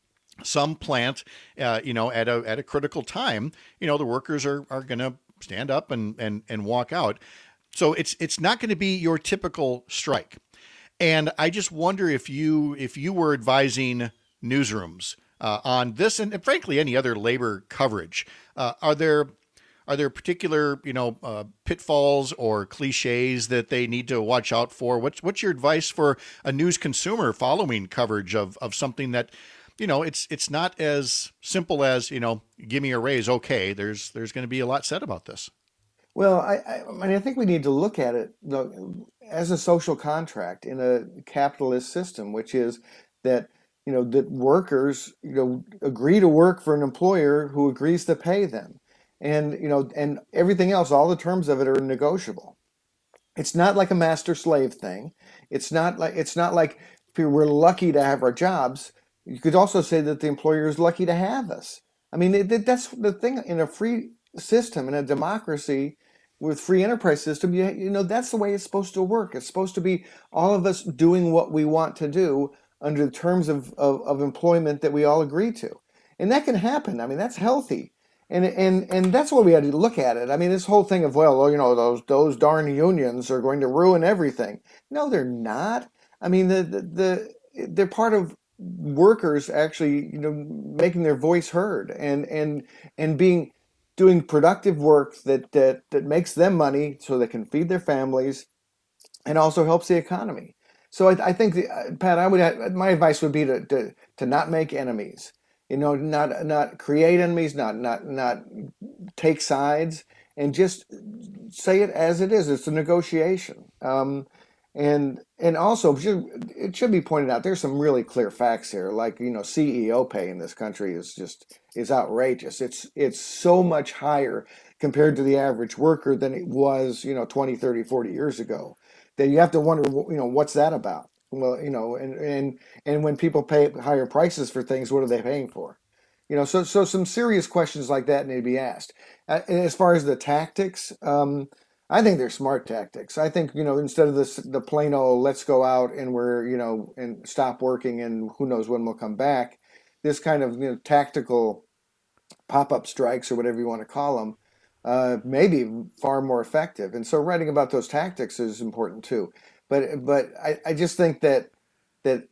some plant, uh, you know, at a at a critical time, you know, the workers are are going to stand up and and and walk out. So it's it's not going to be your typical strike. And I just wonder if you if you were advising newsrooms uh, on this and, and frankly any other labor coverage, uh, are there are there particular you know uh, pitfalls or cliches that they need to watch out for? What's what's your advice for a news consumer following coverage of of something that, you know, it's it's not as simple as, you know, give me a raise. Okay, there's there's going to be a lot said about this. Well, I, I, I mean, I think we need to look at it though, as a social contract in a capitalist system, which is that, you know, that workers, you know, agree to work for an employer who agrees to pay them. And, you know, and everything else, all the terms of it are negotiable. It's not like a master slave thing. It's not like, it's not like we're lucky to have our jobs. You could also say that the employer is lucky to have us. I mean, it, that's the thing in a free system, in a democracy with free enterprise system, you, you know, that's the way it's supposed to work. It's supposed to be all of us doing what we want to do under the terms of, of, of employment that we all agree to. And that can happen. I mean, that's healthy. And and and that's why we had to look at it. I mean, this whole thing of, well, you know, those those darn unions are going to ruin everything. No, they're not. I mean, the the, the they're part of workers actually, you know, making their voice heard and and and being doing productive work that that that makes them money so they can feed their families and also helps the economy. So I, I think, the, uh, Pat, I would my advice would be to, to to not make enemies. You know, not not create enemies, not not not take sides, and just say it as it is. It's a negotiation. Um, And and also, it should be pointed out, there's some really clear facts here. Like, you know, C E O pay in this country is just is outrageous. It's it's so much higher compared to the average worker than it was, you know, twenty, thirty, forty years ago. That you have to wonder, you know, what's that about? Well, you know, and and and when people pay higher prices for things, what are they paying for? You know, so so some serious questions like that need to be asked. Uh, as far as the tactics, um, I think they're smart tactics. I think, you know, instead of this, the plain old, let's go out and we're, you know, and stop working and who knows when we'll come back, this kind of, you know, tactical pop-up strikes or whatever you want to call them, uh, may be far more effective. And so writing about those tactics is important too. But but I, I just think that that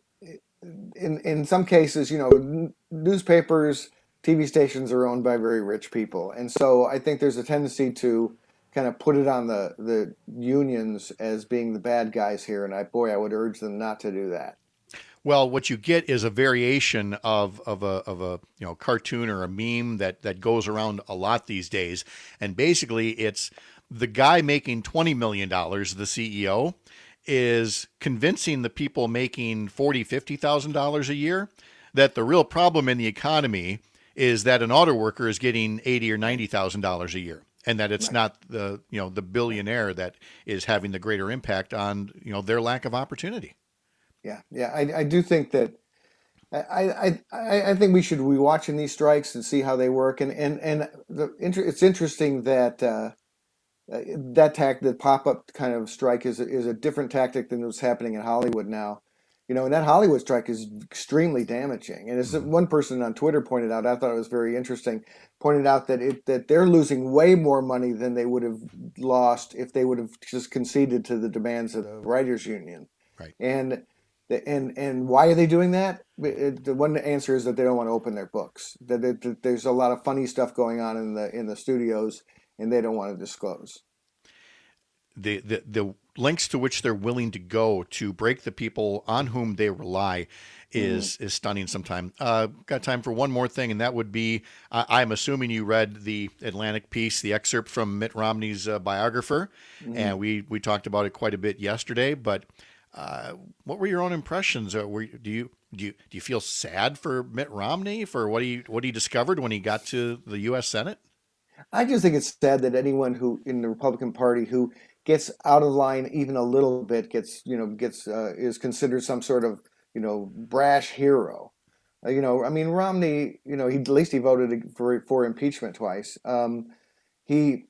in in some cases, you know, n- newspapers, T V stations are owned by very rich people. And so I think there's a tendency to kind of put it on the, the unions as being the bad guys here. And I, boy, I would urge them not to do that. Well, what you get is a variation of of a of a you know cartoon or a meme that that goes around a lot these days, and basically it's the guy making twenty million dollars, the C E O, is convincing the people making forty, fifty thousand dollars a year that the real problem in the economy is that an auto worker is getting eighty or ninety thousand dollars a year, and that it's right. not the you know the billionaire that is having the greater impact on you know their lack of opportunity. Yeah, yeah, I, I do think that I, I I think we should be watching these strikes and see how they work. And and and the it's interesting that uh, that tact, the pop up kind of strike, is is a different tactic than what's happening in Hollywood now. You know, and that Hollywood strike is extremely damaging. And as mm-hmm. one person on Twitter pointed out, I thought it was very interesting. Pointed out that it that they're losing way more money than they would have lost if they would have just conceded to the demands of the writers' union. Right. And And and why are they doing that? It, the one answer is that they don't want to open their books. That, that, that there's a lot of funny stuff going on in the in the studios, and they don't want to disclose. The the the lengths to which they're willing to go to break the people on whom they rely is mm. is stunning. Sometimes. Uh, got time for one more thing, and that would be uh, I'm assuming you read the Atlantic piece, the excerpt from Mitt Romney's uh, biographer, mm. and we we talked about it quite a bit yesterday, but. Uh, what were your own impressions? Uh, were, do you do you do you feel sad for Mitt Romney for what he what he discovered when he got to the U S Senate? I just think it's sad that anyone who in the Republican Party who gets out of line even a little bit gets you know gets uh, is considered some sort of you know brash hero. Uh, you know, I mean Romney. You know, he at least he voted for for impeachment twice. Um, he.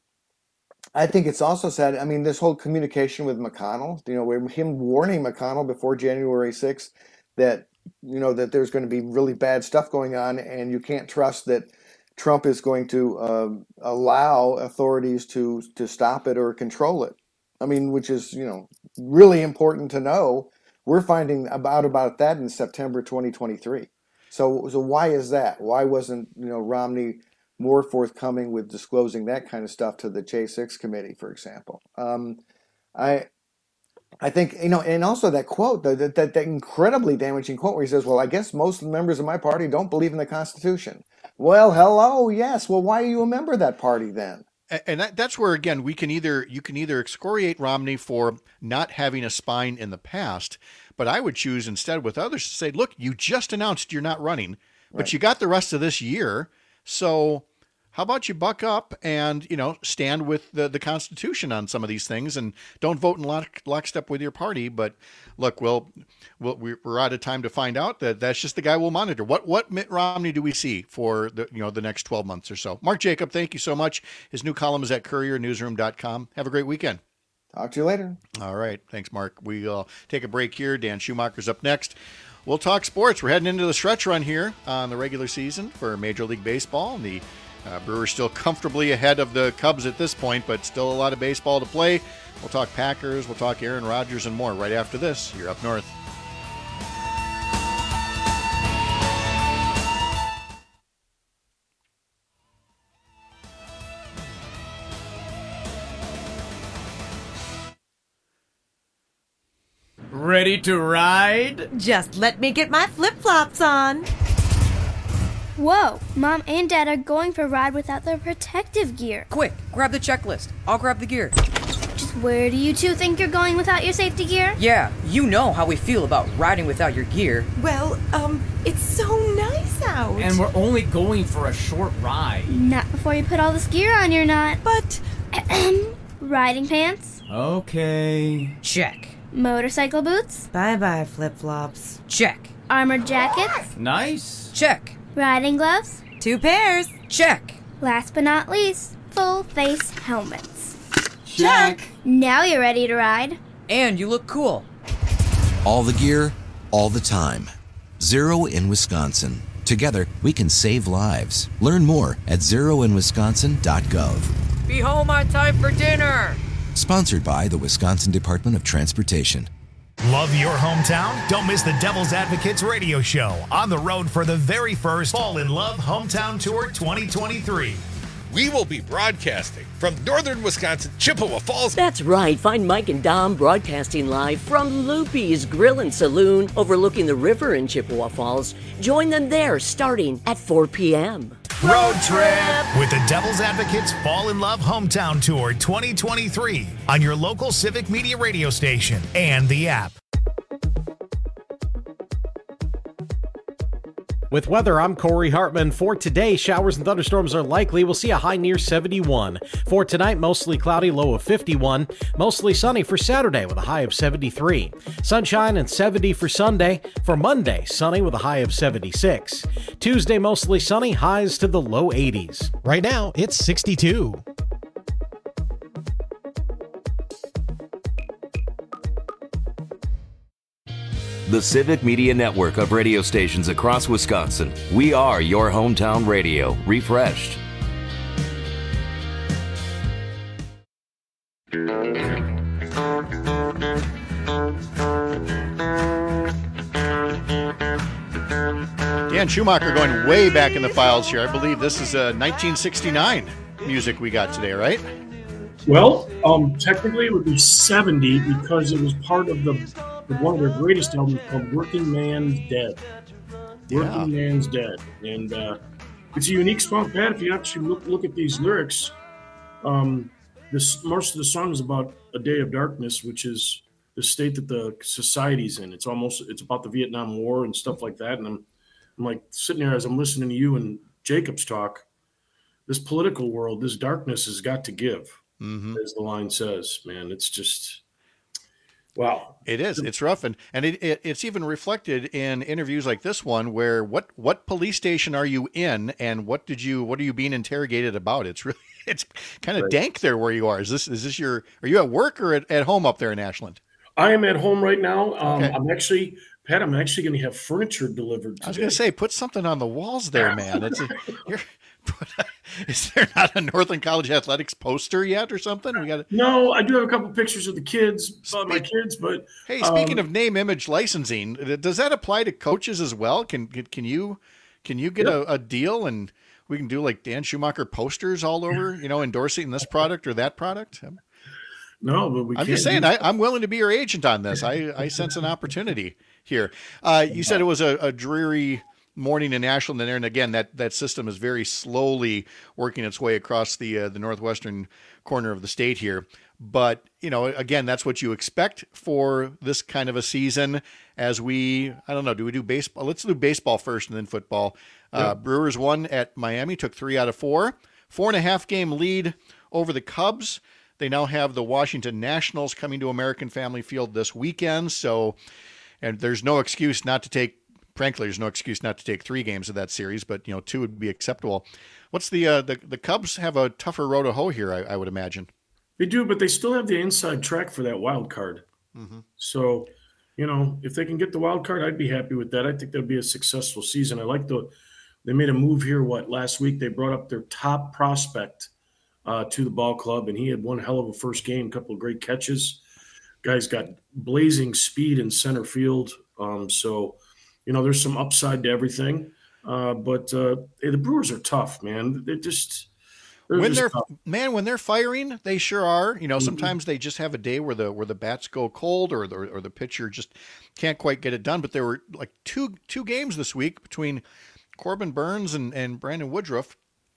I think it's also sad. I mean, this whole communication with McConnell, you know, him warning McConnell before January sixth that, you know, that there's going to be really bad stuff going on and you can't trust that Trump is going to um, allow authorities to to stop it or control it. I mean, which is, you know, really important to know. We're finding about about that in September twenty twenty-three. So, so why is that? Why wasn't, you know, Romney more forthcoming with disclosing that kind of stuff to the J six committee, for example? Um, I, I think you know, and also that quote, that, that that incredibly damaging quote, where he says, "Well, I guess most members of my party don't believe in the Constitution." Well, hello, yes. Well, why are you a member of that party then? And that, that's where again we can either you can either excoriate Romney for not having a spine in the past, but I would choose instead with others to say, "Look, you just announced you're not running, but Right. you got the rest of this year." So how about you buck up and, you know, stand with the, the Constitution on some of these things and don't vote in lock, lockstep with your party. But look, we'll, we'll, we're out of time to find out that that's just the guy we'll monitor. What what Mitt Romney do we see for the, you know, the next twelve months or so? Mark Jacob, thank you so much. His new column is at courier newsroom dot com. Have a great weekend. Talk to you later. All right. Thanks, Mark. We'll take a break here. Dan Schumacher's up next. We'll talk sports. We're heading into the stretch run here on the regular season for Major League Baseball. And the uh, Brewers still comfortably ahead of the Cubs at this point, but still a lot of baseball to play. We'll talk Packers. We'll talk Aaron Rodgers and more right after this. You're Up North. Ready to ride? Just let me get my flip-flops on. Whoa, Mom and Dad are going for a ride without their protective gear. Quick, grab the checklist. I'll grab the gear. Just where do you two think you're going without your safety gear? Yeah, you know how we feel about riding without your gear. Well, um, it's so nice out. And we're only going for a short ride. Not before you put all this gear on your nut. But... Riding pants? Okay. Check. Motorcycle boots? Bye-bye, flip-flops. Check. Armored jackets? Nice. Check. Riding gloves? Two pairs. Check. Last but not least, full-face helmets. Check. Now you're ready to ride. And you look cool. All the gear, all the time. Zero in Wisconsin. Together, we can save lives. Learn more at zero in wisconsin dot gov. Be home on time for dinner. Sponsored by the Wisconsin Department of Transportation. Love your hometown? Don't miss the Devil's Advocates radio show on the road for the very first Fall in Love Hometown Tour twenty twenty-three. we will be broadcasting from northern Wisconsin, Chippewa Falls. That's right. Find Mike and Dom broadcasting live from Loopy's Grill and Saloon overlooking the river in Chippewa Falls. Join them there starting at four p.m. Road trip with the Devil's Advocates Fall in Love Hometown Tour twenty twenty-three on your local Civic Media radio station and the app. With weather, I'm Corey Hartman. For today, showers and thunderstorms are likely. We'll see a high near seventy-one. For tonight, mostly cloudy, low of fifty-one. Mostly sunny for Saturday with a high of seventy-three. Sunshine and seventy for Sunday. For Monday, sunny with a high of seventy-six. Tuesday, mostly sunny, highs to the low eighties. Right now, it's sixty-two. The Civic Media Network of radio stations across Wisconsin. We are your hometown radio, refreshed. Dan Schumacher going way back in the files here. I believe this is a nineteen sixty-nine music we got today, right? Well, um, technically it would be seventy because it was part of the one of their greatest albums called Working Man's Dead. Working yeah. Man's Dead. And uh, it's a unique song, Pat. If you actually look, look at these lyrics, um, this most of the song is about a day of darkness, which is the state that the society's in. It's almost, it's about the Vietnam War and stuff like that. And I'm, I'm like sitting there as I'm listening to you and Jacob's talk, this political world, this darkness has got to give, mm-hmm. as the line says, man. It's just... Wow. It is. It's rough. And, and it, it, it's even reflected in interviews like this one where what, what police station are you in and what did you, what are you being interrogated about? It's really, it's kind of right. dank there where you are. Is this, is this your, are you at work or at, at home up there in Ashland? I am at home right now. Um, okay. I'm actually, Pat, I'm actually going to have furniture delivered today. I was going to say, put something on the walls there, man. It's a, you're, is there not a Northern College Athletics poster yet or something? We got No, I do have a couple pictures of the kids, uh, my kids, but hey, speaking um, of name, image licensing, does that apply to coaches as well? Can can you can you get yep. a, a deal and we can do like Dan Schumacher posters all over, you know, endorsing this product or that product? No, but we I'm can't just saying, I, I'm willing to be your agent on this. I, I sense an opportunity here. Uh, you said it was a, a dreary morning in Ashland there, and again, that, that system is very slowly working its way across the uh, the northwestern corner of the state here. But you know, again, that's what you expect for this kind of a season. As we, I don't know, do we do baseball? Let's do baseball first, and then football. Uh, yeah. Brewers won at Miami, took three out of four, four and a half game lead over the Cubs. They now have the Washington Nationals coming to American Family Field this weekend. So, and there's no excuse not to take. Frankly, there's no excuse not to take three games of that series, but you know, two would be acceptable. What's the uh, the the Cubs have a tougher road to hoe here, I, I would imagine. They do, but they still have the inside track for that wild card. Mm-hmm. So, you know, if they can get the wild card, I'd be happy with that. I think that'd be a successful season. I like the they made a move here. What last week they brought up their top prospect uh, to the ball club, and he had one hell of a first game, couple of great catches. Guy's got blazing speed in center field. Um, so. You know, there's some upside to everything, uh, but uh, hey, the Brewers are tough, man. They just they're when just they're tough. man when they're firing, they sure are. You know, Mm-hmm. sometimes they just have a day where the where the bats go cold or the or the pitcher just can't quite get it done. But there were like two two games this week between Corbin Burns and and Brandon Woodruff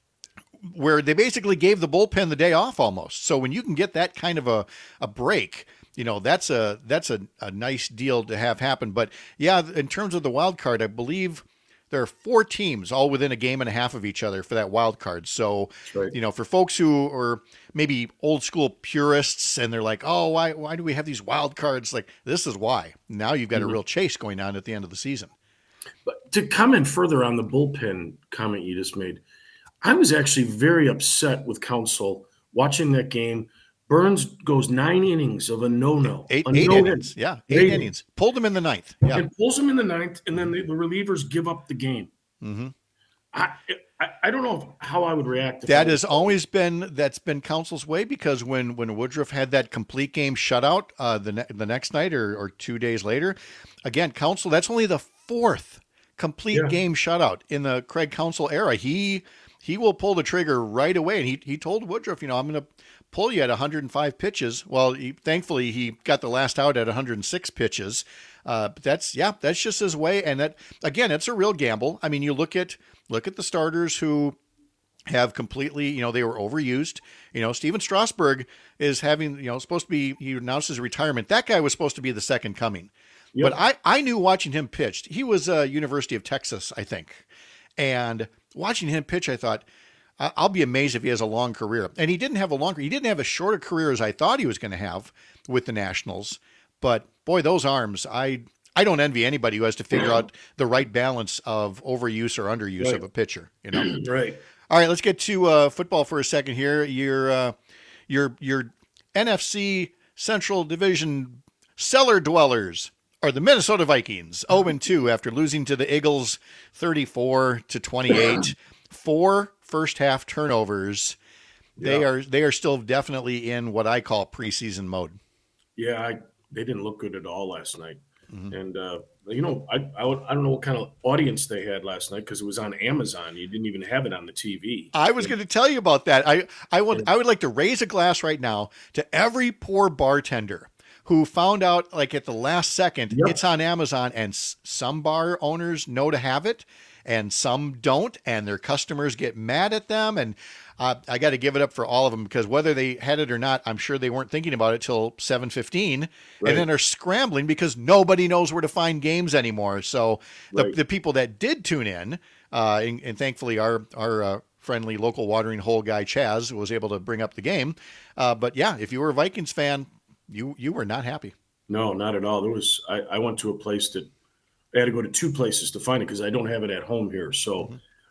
where they basically gave the bullpen the day off almost. So when you can get that kind of a a break. You know, that's a that's a, a nice deal to have happen. But yeah, in terms of the wild card, I believe there are four teams all within a game and a half of each other for that wild card. So, right. you know, for folks who are maybe old school purists and they're like, oh, why why do we have these wild cards? Like, this is why. Now you've got mm-hmm. a real chase going on at the end of the season. But to comment further on the bullpen comment you just made, I was actually very upset with Counsell watching that game. Burns goes nine innings of a no-no. Eight, a eight no innings, hit. yeah. Eight, eight innings. Pulled him in the ninth. Yeah. And pulls him in the ninth, and then the, the relievers give up the game. Mm-hmm. I, I I don't know how I would react. If that I has always been that's been Counsell's way because when, when Woodruff had that complete game shutout uh, the ne- the next night or, or two days later, again, Counsell, that's only the fourth complete yeah. game shutout in the Craig Counsell era. He he will pull the trigger right away. And he, he told Woodruff, you know, I'm going to pull you at one hundred five pitches. Well, he, thankfully, he got the last out at one hundred six pitches. Uh, but that's, yeah, that's just his way. And that, again, it's a real gamble. I mean, you look at, look at the starters who have completely, you know, they were overused. You know, Steven Strasburg is having, you know, supposed to be, he announced his retirement. That guy was supposed to be the second coming. Yep. But I, I knew watching him pitch, he was uh, University of Texas, I think. And watching him pitch, I thought, I'll be amazed if he has a long career. And he didn't have a longer, he didn't have as short a career as I thought he was going to have with the Nationals. But boy, those arms, I I don't envy anybody who has to figure out the right balance of overuse or underuse Right. of a pitcher, you know? Right. All right, let's get to uh, football for a second here. Your uh, your your N F C Central Division cellar dwellers are the Minnesota Vikings, oh and two after losing to the Eagles thirty-four to twenty-eight. Four first half turnovers. They Yeah. are they are still definitely in what I call preseason mode. Yeah, I, they didn't look good at all last night. Mm-hmm. And, uh, you know, I, I, would- I don't know what kind of audience they had last night because it was on Amazon. You didn't even have it on the T V. I was going to tell you about that. I I would I would like to raise a glass right now to every poor bartender who found out like at the last second Yep. it's on Amazon, and s- some bar owners know to have it and some don't, and their customers get mad at them. And uh, I got to give it up for all of them, because whether they had it or not, I'm sure they weren't thinking about it till seven fifteen, Right. and then are scrambling because nobody knows where to find games anymore. So the, Right. the people that did tune in, uh, and, and thankfully our our uh, friendly local watering hole guy Chaz was able to bring up the game. Uh, but yeah, if you were a Vikings fan, you you were not happy. No, not at all. There was I, I went to a place that I had to go to two places to find it because I don't have it at home here. So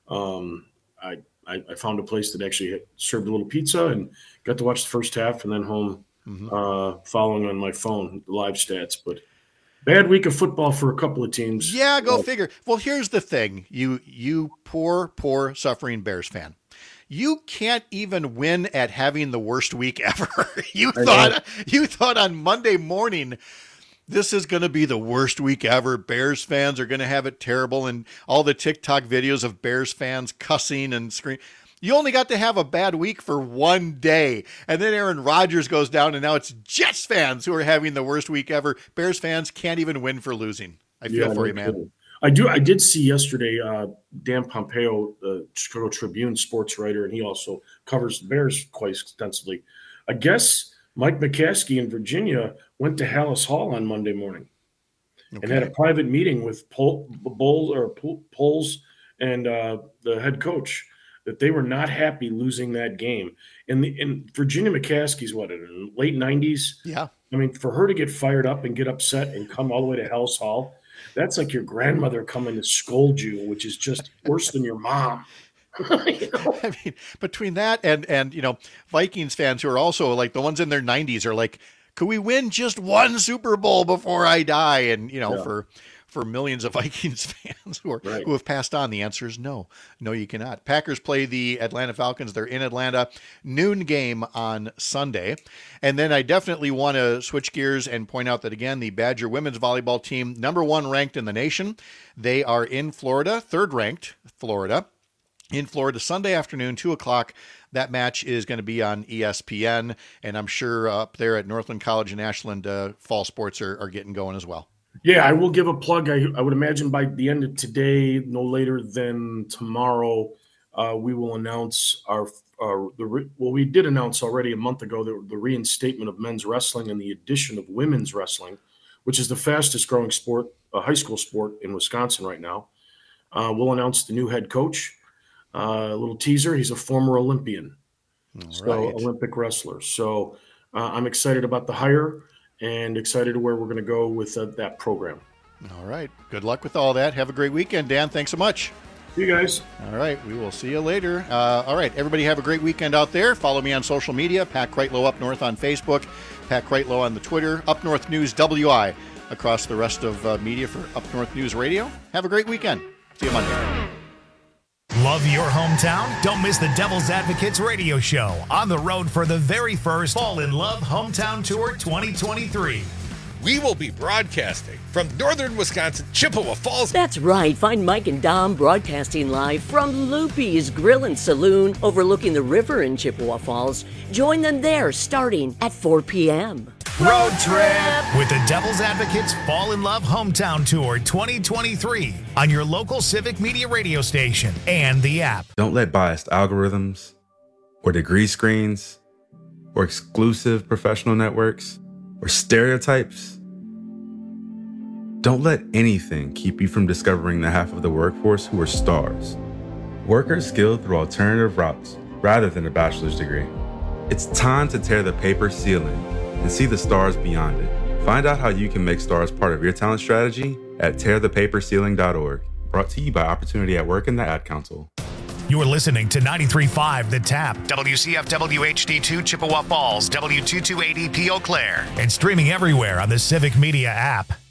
um, I, I I found a place that actually had served a little pizza and got to watch the first half, and then home uh, following on my phone the live stats. But bad week of football for a couple of teams. Yeah, go Uh, figure. Well, here's the thing. You you poor, poor, suffering Bears fan. You can't even win at having the worst week ever. you I thought know. you thought on Monday morning this is going to be the worst week ever. Bears fans are going to have it terrible, and all the TikTok videos of Bears fans cussing and screaming. You only got to have a bad week for one day, and then Aaron Rodgers goes down, and now it's Jets fans who are having the worst week ever. Bears fans can't even win for losing. I feel Yeah, for no you, man. kidding. I do. I did see yesterday uh, Dan Pompeo, the Chicago Tribune sports writer, and he also covers the Bears quite extensively. I guess Mike McCaskey in Virginia went to Hallis Hall on Monday morning and had a private meeting with Pol- Bull or Pol- Poles and uh, the head coach that they were not happy losing that game. And the and Virginia McCaskey's what, in the late nineties? Yeah. I mean, for her to get fired up and get upset and come all the way to Hallis Hall, that's like your grandmother coming to scold you, which is just worse than your mom. You know? I mean, between that and, and, you know, Vikings fans who are also like the ones in their nineties are like, could we win just one Super Bowl before I die? And, you know, Yeah. for, for millions of Vikings fans who are, Right. who have passed on, the answer is no, no, you cannot. Packers play the Atlanta Falcons. They're in Atlanta, noon game on Sunday. And then I definitely want to switch gears and point out that again, the Badger women's volleyball team, number one ranked in the nation. They are in Florida, third ranked Florida. In Florida, Sunday afternoon, two o'clock. That match is going to be on E S P N, and I'm sure uh, up there at Northland College in Ashland, uh, fall sports are, are getting going as well. Yeah, I will give a plug. I, I would imagine by the end of today, no later than tomorrow, uh, we will announce our, our the re, well, we did announce already a month ago the, the reinstatement of men's wrestling and the addition of women's wrestling, which is the fastest growing sport, uh, high school sport in Wisconsin right now. Uh, we'll announce the new head coach. Uh, a little teaser: he's a former Olympian, All so right. Olympic wrestler. So uh, I'm excited about the hire and excited to where we're going to go with uh, that program. All right. Good luck with all that. Have a great weekend, Dan. Thanks so much. See you guys. All right. We will see you later. Uh, all right. Everybody have a great weekend out there. Follow me on social media. Pat Kreitlow Up North on Facebook. Pat Kreitlow on the Twitter. Up North News W I across the rest of uh, media for Up North News Radio. Have a great weekend. See you Monday. Love your hometown? Don't miss the Devil's Advocates radio show on the road for the very first Fall in Love Hometown Tour twenty twenty-three. We will be broadcasting from northern Wisconsin, Chippewa Falls. That's right. Find Mike and Dom broadcasting live from Loopy's Grill and Saloon overlooking the river in Chippewa Falls. Join them there starting at four p.m. Road trip with the Devil's Advocates Fall in Love Hometown Tour twenty twenty-three on your local Civic Media radio station and the app. Don't let biased algorithms or degree screens or exclusive professional networks or stereotypes. Don't let anything keep you from discovering the half of the workforce who are stars. Workers skilled through alternative routes rather than a bachelor's degree. It's time to tear the paper ceiling and see the stars beyond it. Find out how you can make stars part of your talent strategy at tear the paper ceiling dot org. Brought to you by Opportunity at Work and the Ad Council. You're listening to ninety-three point five The Tap, W C F W H D two Chippewa Falls, W two two eight E P Eau Claire, and streaming everywhere on the Civic Media app.